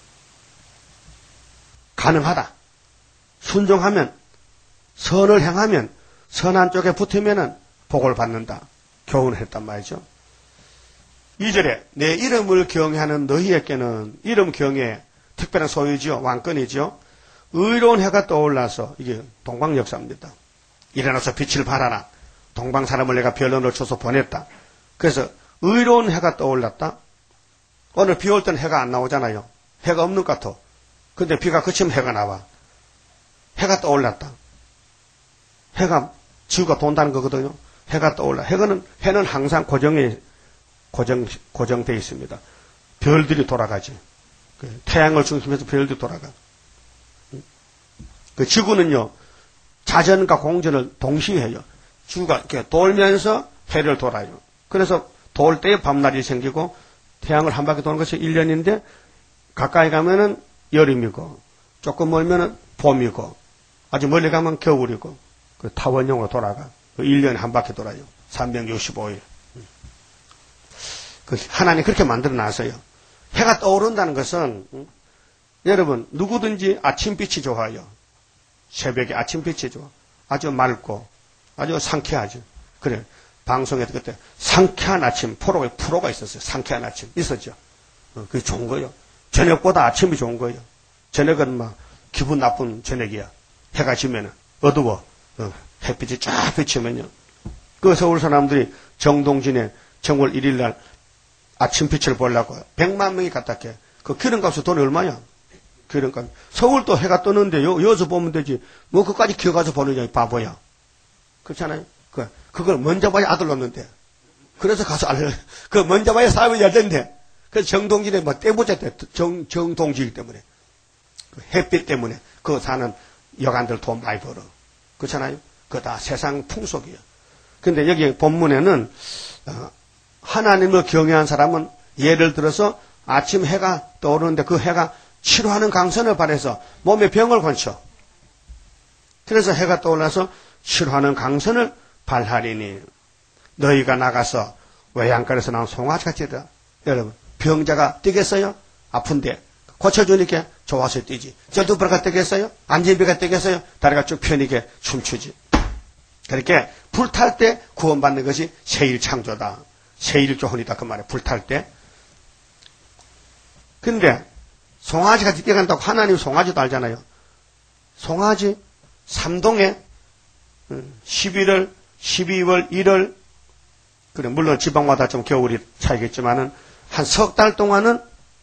가능하다. 순종하면 선을 행하면 선한 쪽에 붙으면은 복을 받는다. 교훈을 했단 말이죠. 이 절에 내 이름을 경외하는 너희에게는 이름 경외 특별한 소유지요. 왕권이죠. 의로운 해가 떠올라서 이게 동방 역사입니다. 일어나서 빛을 발하라. 동방 사람을 내가 변론을 쳐서 보냈다. 그래서 의로운 해가 떠올랐다. 오늘 비 올 때는 해가 안 나오잖아요. 해가 없는 것 같아. 근데 비가 그치면 해가 나와. 해가 떠올랐다. 해가 지구가 돈다는 거거든요. 해가 떠올라. 해는 해는 항상 고정에 고정 고정돼 있습니다. 별들이 돌아가지. 태양을 중심해서 별들이 돌아가. 그 지구는요 자전과 공전을 동시에 해요. 지구가 이렇게 돌면서 해를 돌아요. 그래서 돌 때에 밤낮이 생기고 태양을 한 바퀴 도는 것이 일 년인데 가까이 가면은 여름이고 조금 멀면은 봄이고 아주 멀리 가면 겨울이고 그 타원형으로 돌아가. 그 일 년에 한 바퀴 돌아요. 삼백육십오 일. 그 하나님 그렇게 만들어 놨어요. 해가 떠오른다는 것은 음, 여러분 누구든지 아침빛이 좋아요. 새벽에 아침빛이 좋아. 아주 맑고 아주 상쾌하죠. 그래 방송에서 그때 상쾌한 아침 프로가 프로가 있었어요. 상쾌한 아침 있었죠. 어, 그게 좋은 거예요. 저녁보다 아침이 좋은 거예요. 저녁은 막 기분 나쁜 저녁이야. 해가 지면은 어두워. 어, 햇빛이 쫙 비치면요. 그 서울 사람들이 정동진에 정월 일 일 날 아침 빛을 보려고 백만 명이 갔다 게. 그 기름값이 돈이 얼마야? 기름값. 서울 또 해가 뜨는데 요, 여기서 보면 되지. 뭐 그까지 기어가서 보느냐, 이 바보야. 그렇잖아요? 그, 그걸 먼저 봐야 아들 놓는데. 그래서 가서 알, 그 먼저 봐야 사업이 잘 된대. 그래서 정동진에 뭐 떼보자 때, 정, 정동지기 때문에. 그 햇빛 때문에. 그 사는 여관들 돈 많이 벌어. 그렇잖아요? 그거 다 세상 풍속이에요. 근데 여기 본문에는, 어, 하나님을 경외한 사람은 예를 들어서 아침 해가 떠오르는데 그 해가 치료하는 강선을 발해서 몸에 병을 건쳐. 그래서 해가 떠올라서 치료하는 강선을 발하리니 너희가 나가서 외양간에서 나온 송아지같이 되라. 여러분, 병자가 뛰겠어요? 아픈데 고쳐주니까 좋아서 뛰지. 절두불가 뛰겠어요? 안진비가 뛰겠어요? 다리가 쭉 펴니게 춤추지. 그렇게 불탈 때 구원받는 것이 세일창조다. 세일조헌이다. 그 말에 불탈 때. 근데 송아지같이 뛰어간다고 하나님 송아지도 알잖아요. 송아지 삼동에 십일월, 십이월, 일월 그래 물론 지방마다 좀 겨울이 차이겠지만은 한 석 달 동안은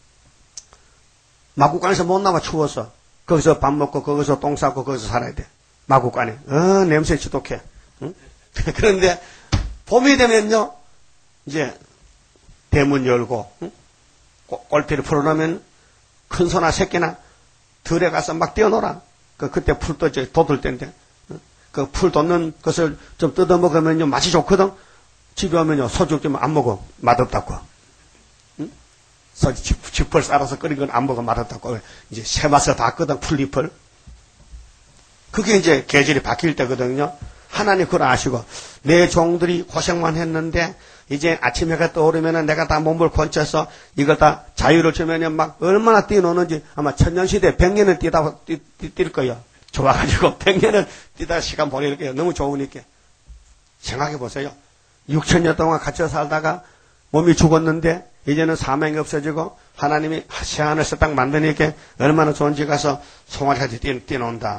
마구간에서 못 나와 추워서 거기서 밥 먹고 거기서 똥 싸고 거기서 살아야 돼. 마구간에. 어 냄새 지독해. 응? 그런데 봄이 되면요 이제 대문 열고 응? 꼴피를 풀어놓으면 큰 소나 새끼나 들에 가서 막 뛰어놀아. 그 그때 풀 또 이제 돋을 때인데 그 풀 돋는 것을 좀 뜯어 먹으면요 맛이 좋거든. 집에 오면요 소주 좀 안 먹어 맛없다고. 응? 쥐펄 쌀아서 끓인 건 안 먹어 맛없다고. 이제 새 맛을 봤거든 풀잎을. 그게 이제 계절이 바뀔 때거든요. 하나님 그걸 아시고 내 종들이 고생만 했는데 이제 아침 해가 떠오르면은 내가 다 몸을 건쳐서 이걸 다 자유를 주면은 막 얼마나 뛰노는지 아마 천년시대 백 년을 뛰다 뛰, 뛰, 뛸 거예요. 좋아가지고 백 년을 뛰다 시간 보낼 거예요. 너무 좋으니까. 생각해 보세요. 육천 년 동안 갇혀 살다가 몸이 죽었는데 이제는 사명이 없어지고 하나님이 새하늘에서 딱 만드니까 얼마나 좋은지 가서 송아지같이 뛰, 뛰논다.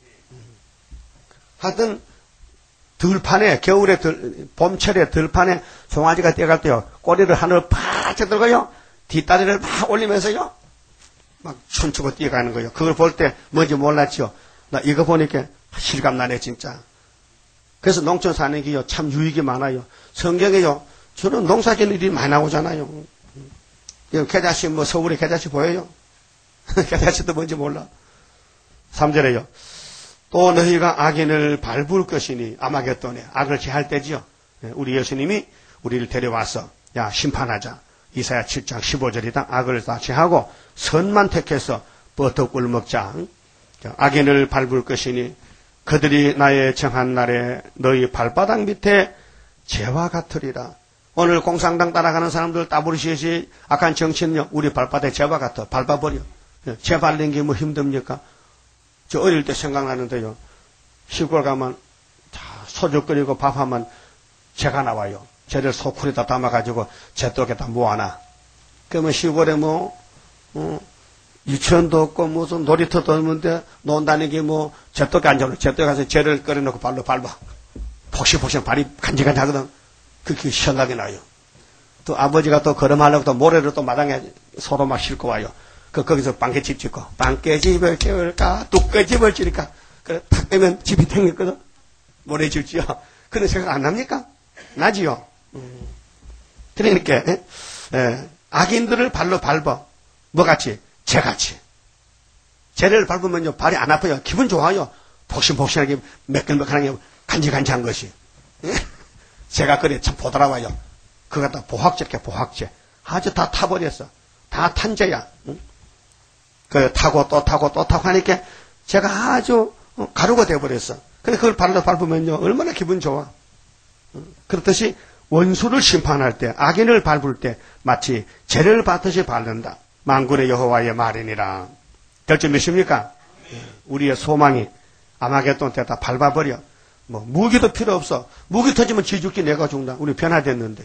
하여튼 들판에 겨울에 들, 봄철에 들판에 송아지가 뛰어갈 때요 꼬리를 하늘을 팍 들고요 뒷다리를 막 올리면서요 막 춤추고 뛰어가는 거예요. 그걸 볼 때 뭔지 몰랐죠. 나 이거 보니까 실감나네 진짜. 그래서 농촌 사는 게요 참 유익이 많아요. 성경에요 저는 농사짓는 일이 많이 나오잖아요. 계자씨 뭐 서울에 계자씨 보여요? 계자씨도 뭔지 몰라. 삼 절에요. 또 너희가 악인을 밟을 것이니 아마겟돈에 악을 제할 때지요. 우리 예수님이 우리를 데려와서 야 심판하자. 이사야 칠 장 십오 절이다. 악을 다 제하고 선만 택해서 버터 꿀 먹자. 악인을 밟을 것이니 그들이 나의 정한 날에 너희 발바닥 밑에 재와 같으리라. 오늘 공산당 따라가는 사람들 따부리시시 악한 정치는요 우리 발바닥에 재와 같아. 밟아버려. 재 밟는 게 뭐 힘듭니까? 저 어릴 때 생각나는데요. 시골 가면 소주 끓이고 밥하면 재가 나와요. 재를 소쿠리에다 담아가지고 재떡에다 모아놔. 그러면 시골에 뭐 어, 유치원도 없고 무슨 놀이터도 없는데 논다는 게 뭐 재떡에 앉아서 재떡에 가서 재를 끓여놓고 발로 밟아. 폭신폭신 발이 간질간질하거든. 그렇게 시원하게 나요. 또 아버지가 또 걸음하려고 또 모래를 또 마당에 소로 막 싣고 와요. 그, 거기서 빵개집 짓고, 빵개집을 지을까, 뚝배집을 지을까, 그래, 탁 빼면 집이 생겼거든? 모래집 지어. 그런 생각 안 납니까? 나지요? 음. 그러니까, 에? 에, 악인들을 발로 밟아. 뭐같이? 재같이. 재를 밟으면요, 발이 안 아파요. 기분 좋아요. 폭신폭신하게, 매끌매끌하게, 간질간질한 것이. 에? 제가 그래, 참 보더라고요. 그거 갖다 보학제, 이렇게 보학제. 아주 다 타버렸어. 다 탄재야. 응? 그 타고 또 타고 또 타고 하니까 제가 아주 가루가 되어버렸어. 근데 그걸 발로 밟으면요 얼마나 기분 좋아. 그렇듯이 원수를 심판할 때 악인을 밟을 때 마치 재를 받듯이 밟는다. 만군의 여호와의 말이니라. 결점 몇입니까? 우리의 소망이 아마겟돈 때 다 밟아버려. 뭐 무기도 필요 없어. 무기 터지면 지 죽기 내가 죽는다. 우리 변화됐는데.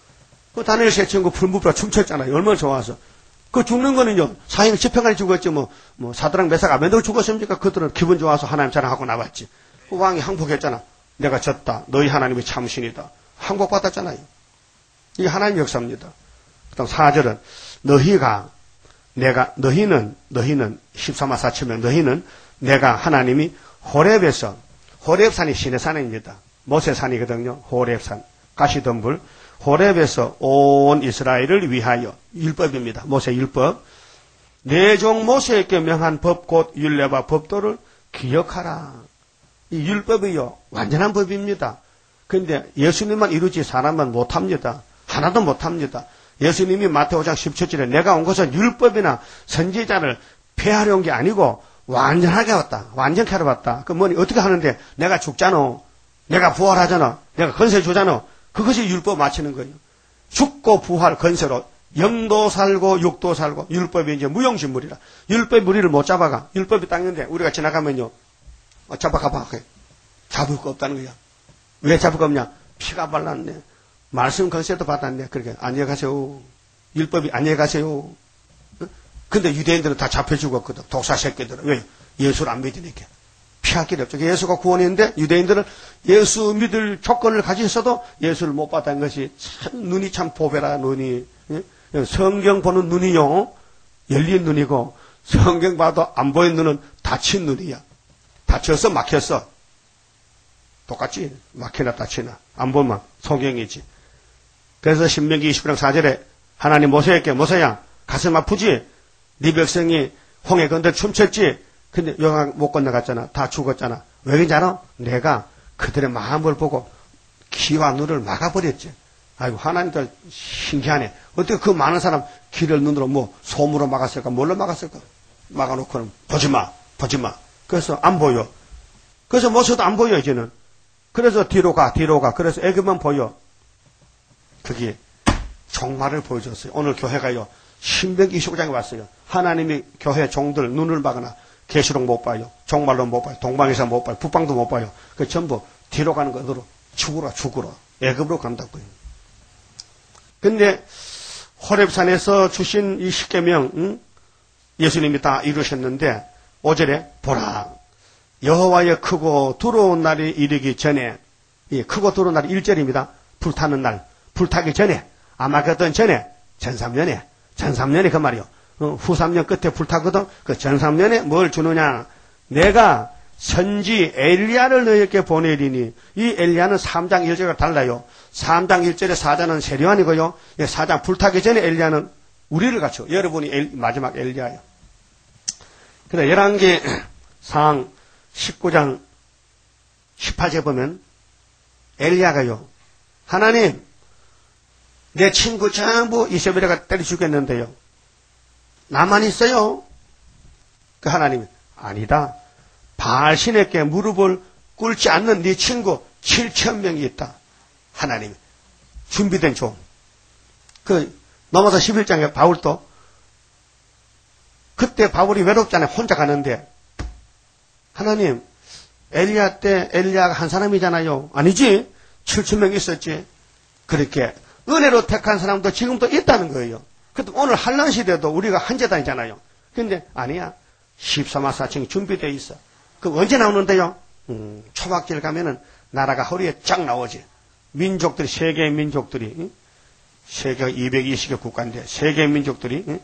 그 다니엘 새 친구 풀무불아 춤췄잖아요. 얼마나 좋아서. 그 죽는 거는요, 사형 집행관이 죽었지, 뭐, 뭐, 사드랑 메삭 아벤도 죽었습니까? 그들은 기분 좋아서 하나님 자랑하고 나왔지. 그 왕이 항복했잖아. 내가 졌다. 너희 하나님이 참신이다. 항복받았잖아요. 이게 하나님 역사입니다. 그 다음 사 절은 너희가 내가 너희는 너희는 십삼 만 사천 명 너희는 내가 하나님이 호렙에서 호렙산이 시내산입니다. 모세산이거든요. 호렙산 가시덤불 호렙에서 온 이스라엘을 위하여 율법입니다. 모세 율법 내 종 모세에게 명한 법 곧 율례와 법도를 기억하라. 이 율법이요 완전한 법입니다. 그런데 예수님만 이루지 사람만 못합니다. 하나도 못합니다. 예수님이 마태오 장 십칠 절에 내가 온 것은 율법이나 선지자를 폐하려 온 게 아니고 완전하게 왔다. 완전케 하러 왔다. 그 뭐니 어떻게 하는데 내가 죽잖아. 내가 부활하잖아. 내가 건세 주잖아. 그것이 율법 맞추는 거예요. 죽고 부활 건세로 영도 살고 육도 살고 율법이 이제 무용신물이라. 율법이 우리를 못 잡아가. 율법이 닦는데 우리가 지나가면요. 어, 잡아가봐. 잡을 거 없다는 거야. 왜 잡을 거 없냐? 피가 발랐네. 말씀 건세도 받았네. 그렇게 안녕히 가세요. 율법이 안녕히 가세요. 근데 유대인들은 다 잡혀 죽었거든. 독사 새끼들은. 왜? 예수를 안 믿으니까. 피할 길이 없죠. 예수가 구원했는데 유대인들은 예수 믿을 조건을 가지고 있어도 예수를 못 받은 것이 참 눈이 참 보배라 눈이. 성경 보는 눈이요. 열린 눈이고 성경 봐도 안 보이는 눈은 닫힌 눈이야. 닫혔어 막혔어. 똑같지. 막히나 닫히나. 안 보면 소경이지. 그래서 신명기 이십 장 사 절에 하나님 모세에게 모세야 가슴 아프지? 네 백성이 홍해 건너 춤췄지? 근데 여가 못 건너갔잖아. 다 죽었잖아. 왜 그런지 알아? 내가 그들의 마음을 보고 귀와 눈을 막아버렸지. 아이고 하나님도 신기하네. 어떻게 그 많은 사람 귀를 눈으로 뭐 솜으로 막았을까? 뭘로 막았을까? 막아놓고는 보지마 보지마. 그래서 안 보여. 그래서 모세도 안 보여 이제는. 그래서 뒤로 가 뒤로 가. 그래서 애기만 보여. 그게 종말을 보여줬어요. 오늘 교회가요. 신명기 이십오 장에 왔어요. 하나님이 교회 종들 눈을 막거나 계시록 못 봐요. 종말로 못 봐요. 동방에서 못 봐요. 북방도 못 봐요. 그 전부 뒤로 가는 것으로 죽으라 죽으라. 애굽으로 간다고요. 근데 호렙산에서 주신 이 십계명 응? 예수님이 다 이루셨는데 오 절에 보라 여호와의 크고 두려운 날이 이르기 전에 예, 크고 두려운 날이 일 절입니다. 불타는 날 불타기 전에 아마겟돈 전에 전삼년에 전삼년에 그 말이요. 어, 후 삼 년 끝에 불타거든. 그 전삼년에 뭘 주느냐. 내가 선지 엘리야를 너희에게 보내리니 이 엘리야는 삼 장 일 절과 달라요. 삼 장 일 절에 사자는 세례요한이고요. 사 장 불타기 전에 엘리야는 우리를 갖춰. 여러분이 엘, 마지막 엘리야예요. 그래 열왕기상 십구 장 십팔 절 보면 엘리야가요. 하나님 내 친구 전부 이세벨이가 때려 죽였는데요. 나만 있어요. 그 하나님이 아니다. 바알신에게 무릎을 꿇지 않는 네 친구 칠천 명이 있다. 하나님이 준비된 종. 그 넘어서 십일 장에 바울도 그때 바울이 외롭잖아요. 혼자 가는데 하나님 엘리야 때 엘리야가 한 사람이잖아요. 아니지. 칠천 명 있었지. 그렇게 은혜로 택한 사람도 지금도 있다는 거예요. 그래도 오늘 한란 시대도 우리가 한 재단이잖아요. 근데 아니야. 십삼 만 사천이 준비되어 있어. 그 언제 나오는데요? 음, 초막절 가면은 나라가 허리에 쫙 나오지. 민족들이, 세계의 민족들이, 응? 세계가 이백이십 개 국가인데, 세계의 민족들이, 응?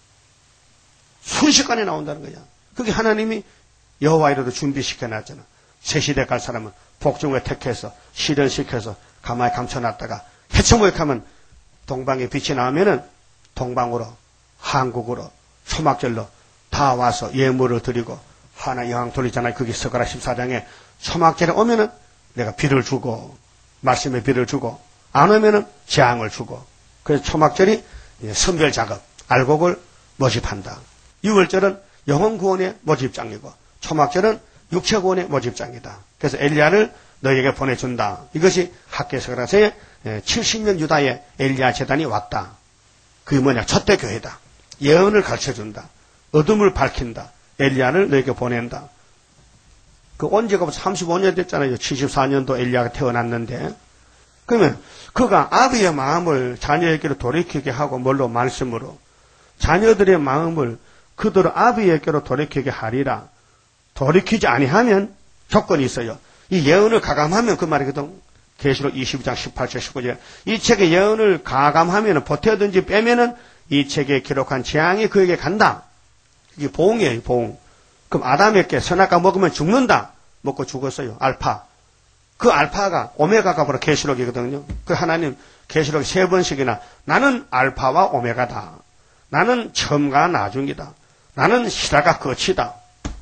순식간에 나온다는 거야. 그게 하나님이 여호와이로도 준비시켜 놨잖아. 새 시대 갈 사람은 복종에 택해서, 실현시켜서, 가만히 감춰놨다가, 해처모역하면 동방에 빛이 나오면은, 동방으로, 한국으로, 초막절로 다 와서 예물을 드리고, 하나 여왕 돌리잖아요. 그게 스가랴 십사 장에 초막절에 오면은 내가 비를 주고 말씀에 비를 주고 안 오면은 재앙을 주고 그래서 초막절이 선별 작업 알곡을 모집한다. 유월절은 영혼 구원의 모집장이고 초막절은 육체 구원의 모집장이다. 그래서 엘리야를 너에게 보내준다. 이것이 학계 스가랴서의 칠십 년 유다의 엘리야 재단이 왔다. 그게 뭐냐? 첫대 교회다. 예언을 가르쳐준다. 어둠을 밝힌다. 엘리야를 너에게 보낸다. 그 온 지가 삼십오 년 됐잖아요. 칠십사 년도 엘리야가 태어났는데. 그러면 그가 아비의 마음을 자녀에게로 돌이키게 하고 뭘로? 말씀으로. 자녀들의 마음을 그대로 아비에게로 돌이키게 하리라. 돌이키지 아니하면 조건이 있어요. 이 예언을 가감하면 그 말이거든. 계시록 이십이 장 십팔 절 십구 절. 이 책의 예언을 가감하면 보태든지 빼면은 이 책에 기록한 재앙이 그에게 간다. 이게 보응이에요, 보응. 그럼 아담에게 선악과 먹으면 죽는다. 먹고 죽었어요. 알파. 그 알파가 오메가가 바로 계시록이거든요. 그 하나님 계시록 세 번씩이나 나는 알파와 오메가다. 나는 처음과 나중이다. 나는 시라가 끝이다.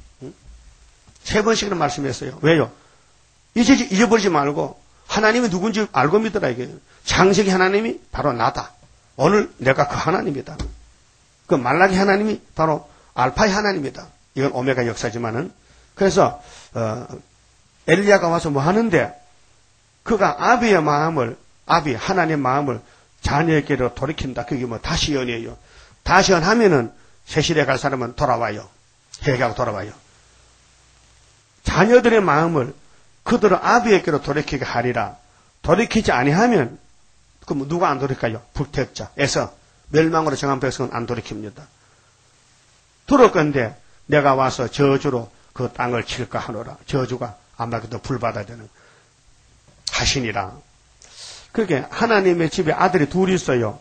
세 번씩이나 말씀했어요. 왜요? 이제 잊어버리지 말고 하나님이 누군지 알고 믿어라 이게. 창세기 하나님이 바로 나다. 오늘 내가 그 하나님이다. 그 말라기 하나님이 바로 알파의 하나님이다. 이건 오메가 역사지만은. 그래서 어, 엘리야가 와서 뭐 하는데 그가 아비의 마음을 아비 하나님의 마음을 자녀에게로 돌이킨다. 그게 뭐 다시연이에요. 다시연하면은 세실에 갈 사람은 돌아와요. 회개하고 돌아와요. 자녀들의 마음을 그들은 아비에게로 돌이키게 하리라. 돌이키지 아니하면 그럼 누가 안 돌이켜요? 불택자. 에서 멸망으로 정한 백성은 안 돌이킵니다. 들을 건데 내가 와서 저주로 그 땅을 칠까 하노라. 저주가 아마도 불받아야 되는 하시니라. 그렇게 하나님의 집에 아들이 둘이 있어요.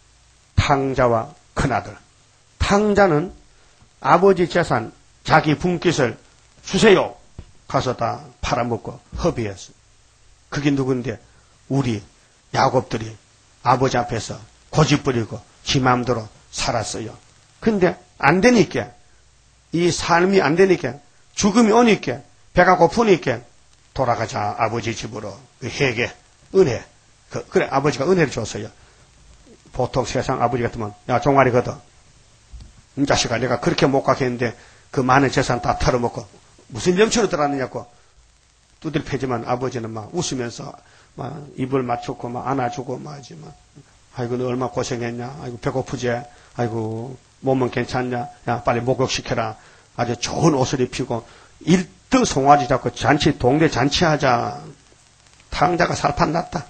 탕자와 큰아들. 탕자는 아버지 재산 자기 분깃을 주세요. 가서 다 팔아먹고 허비했어. 그게 누군데? 우리 야곱들이 아버지 앞에서 고집부리고 지 마음대로 살았어요. 근데 안 되니까 이 삶이 안 되니까 죽음이 오니까 배가 고프니까 돌아가자 아버지 집으로. 그 회개, 은혜. 그, 그래 아버지가 은혜를 줬어요. 보통 세상 아버지 같으면 야 종아리 걷어. 이 자식아 내가 그렇게 못 가게 했는데 그 많은 재산 다 털어먹고 무슨 염치로 들어왔느냐고 두들 패지만 아버지는 막 웃으면서 막 입을 맞추고 막 안아주고 막 하지 막 아이고 너 얼마나 고생했냐. 아이고 배고프지. 아이고 몸은 괜찮냐. 야 빨리 목욕시켜라. 아주 좋은 옷을 입히고 일 등 송아지 잡고 잔치 동네 잔치하자. 탕자가 살판 났다.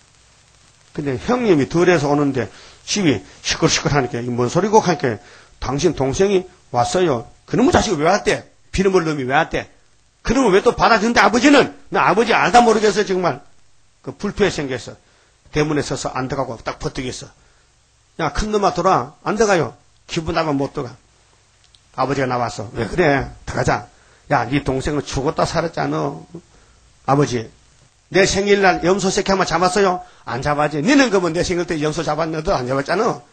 근데 형님이 덜해서 오는데 집이 시끌시끌하니까 이게 뭔 소리고 하니까 당신 동생이 왔어요. 그놈의 자식이 왜 왔대? 피눈물 놈이 왜 왔대? 그놈을 왜 또 받아준대 아버지는? 나 아버지 알다 모르겠어 정말. 그 불쾌해 생겼어. 대문에 서서 안 들어가고 딱 버티겠어. 야 큰 놈아 돌아. 안 들어가요. 기분 나면 못 들어가. 아버지가 나왔어. 왜 그래? 들어가자. 야 네 동생은 죽었다 살았잖아. 아버지 내 생일날 염소 새끼 한번 잡았어요? 안 잡았지. 니는 그러면 내 생일 때 염소 잡았는데 안 잡았잖아.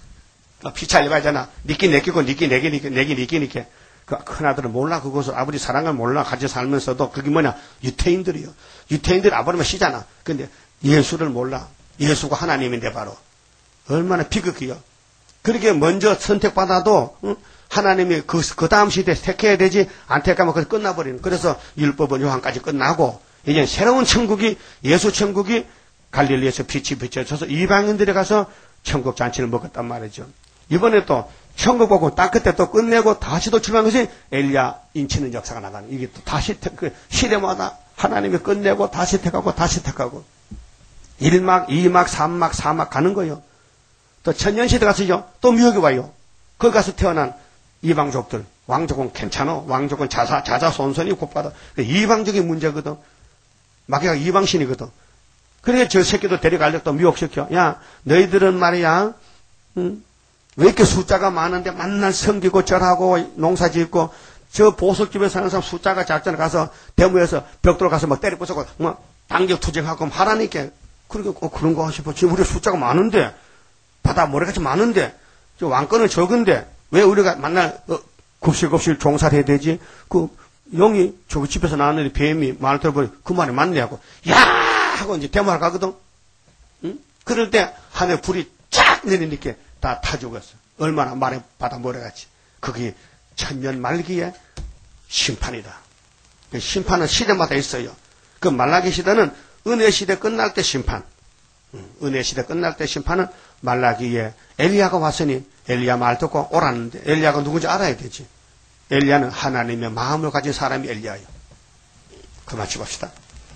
피차려 가잖아. 니끼 내끼고 니끼 내기 니끼 내기 니끼 니끼. 그 큰아들은 몰라 그것을. 아버지 사랑을 몰라. 같이 살면서도 그게 뭐냐 유태인들이요. 유태인들이 아버지만 쉬잖아. 근데 예수를 몰라. 예수가 하나님인데 바로. 얼마나 비극이요. 그렇게 먼저 선택받아도 응? 하나님이 그, 그 다음 시대에 택해야 되지 안 택하면 그래서 끝나버리는. 그래서 율법은 요한까지 끝나고 이제 새로운 천국이 예수 천국이 갈릴리에서 빛이 비춰져서 이방인들이 가서 천국 잔치를 먹었단 말이죠. 이번에 또 천국 보고 딱 그때 또 끝내고 다시 또 출발한 것이 엘리야 인치는 역사가 나가는. 이게 또 다시 택, 그 시대마다 하나님이 끝내고 다시 택하고 다시 택하고 일 막, 이 막, 삼 막, 사 막 가는 거예요. 또 천년시대 가서요 또 미혹이 와요. 거기 가서 태어난 이방족들. 왕족은 괜찮아. 왕족은 자사, 자자손손이 곧받아. 이방적인 문제거든. 마귀가 이방신이거든. 그러니까 저 새끼도 데려가려고 또 미혹시켜. 야, 너희들은 말이야, 응? 왜 이렇게 숫자가 많은데 만날 섬기고 절하고 농사 짓고, 저 보석집에 사는 사람 숫자가 작잖아. 가서 대무에서 벽돌 가서 막 때려 부수고, 뭐, 당격 투쟁하고 하라니까. 그러니까, 어, 그런 거 싶어. 지금 우리 숫자가 많은데, 바다 모래같이 많은데, 저 왕권은 적은데, 왜 우리가 만날, 어, 굽실굽실 종사를 해야 되지? 그, 영이 저기 집에서 나왔는데 뱀이 말 들어보니 그 말이 맞네 하고, 야! 하고 이제 대모하러 가거든? 응? 그럴 때 하늘에 불이 쫙 내리니까 다 타 죽었어. 얼마나 말에 바다 모래같이. 그게 천년 말기의 심판이다. 심판은 시대마다 있어요. 그 말라기 시대는 은혜 시대 끝날 때 심판. 은혜 시대 끝날 때 심판은 말라기에 엘리야가 왔으니 엘리야 말 듣고 오라는데 엘리야가 누군지 알아야 되지. 엘리야는 하나님의 마음을 가진 사람이 엘리야예요. 그만 치봅시다.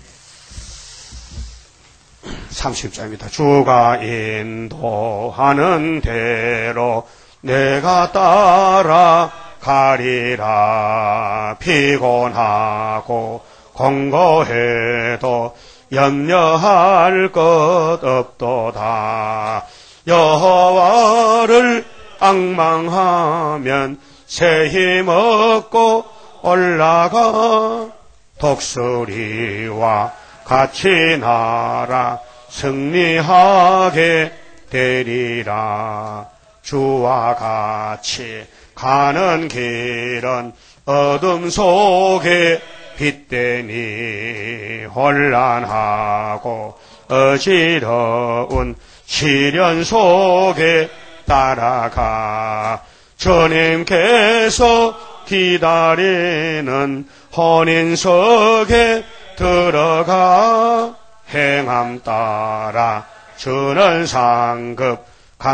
삼십 절입니다. 주가 인도하는 대로 내가 따라가리라. 피곤하고 공고해도 염려할 것 없도다. 여호와를 앙망하면 새 힘 얻고 올라가 독수리와 같이 날아 승리하게 되리라. 주와 같이 가는 길은 어둠 속에 빛되니 혼란하고 어지러운 시련 속에 따라가 주님께서 기다리는 혼인석에 들어가 행함 따라 주는 상급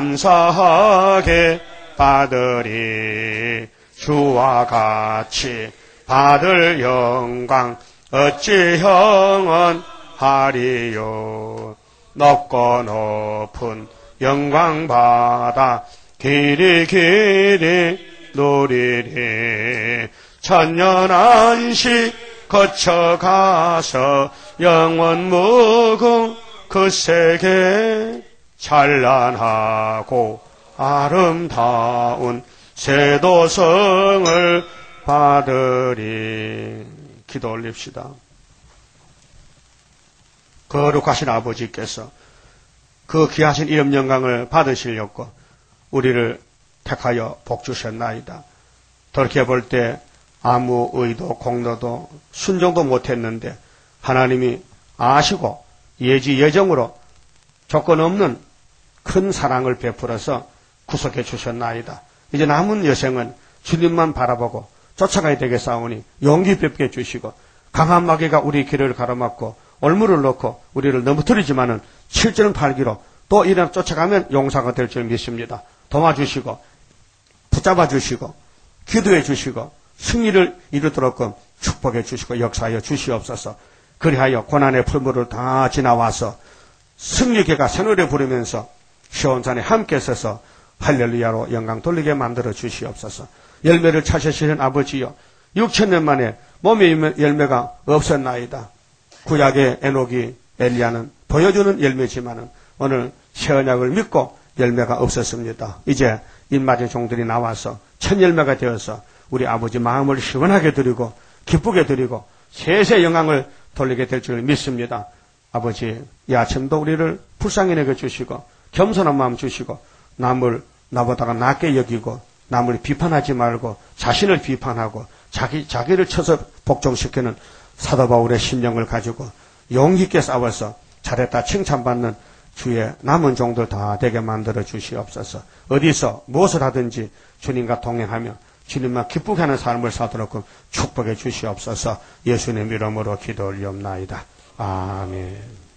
감사하게 받으리. 주와 같이 받을 영광 어찌 형은 하리요. 높고 높은 영광 받아 길이 길이 누리리. 천년 안식 거쳐가서 영원 무궁 그 세계 찬란하고 아름다운 세도성을 받으리. 기도 올립시다. 거룩하신 아버지께서 그 귀하신 이름 영광을 받으시려고 우리를 택하여 복주셨나이다. 돌이켜볼 때 아무 의도 공로도 순종도 못했는데 하나님이 아시고 예지 예정으로 조건 없는 큰 사랑을 베풀어서 구속해 주셨나이다. 이제 남은 여생은 주님만 바라보고 쫓아가야 되겠사오니 용기 뵙게 주시고 강한 마귀가 우리 길을 가로막고 올무를 넣고 우리를 넘어뜨리지만은 칠절은 팔기로 또 이런 쫓아가면 용사가 될 줄 믿습니다. 도와주시고 붙잡아 주시고 기도해 주시고 승리를 이루도록 축복해 주시고 역사하여 주시옵소서. 그리하여 고난의 풀물을 다 지나와서 승리계가 새노래 부르면서 시온산에 함께 서서 할렐루야로 영광 돌리게 만들어 주시옵소서. 열매를 찾으시는 아버지여, 육천 년 만에 몸에 열매가 없었나이다. 구약의 에녹이 엘리야는 보여주는 열매지만은 오늘 새 언약을 믿고 열매가 없었습니다. 이제 입맞은 종들이 나와서 첫 열매가 되어서 우리 아버지 마음을 시원하게 드리고 기쁘게 드리고 세세 영광을 돌리게 될 줄 믿습니다. 아버지, 이 아침도 우리를 불쌍히 내게 주시고 겸손한 마음 주시고 남을 나보다가 낮게 여기고 남을 비판하지 말고 자신을 비판하고 자기, 자기를 쳐서 복종시키는 사도 바울의 심령을 가지고 용기 있게 싸워서 잘했다 칭찬받는 주의 남은 종들 다 되게 만들어 주시옵소서. 어디서 무엇을 하든지 주님과 동행하며 주님만 기쁘게 하는 삶을 사도록 축복해 주시옵소서. 예수님 이름으로 기도 올리옵나이다. 아멘.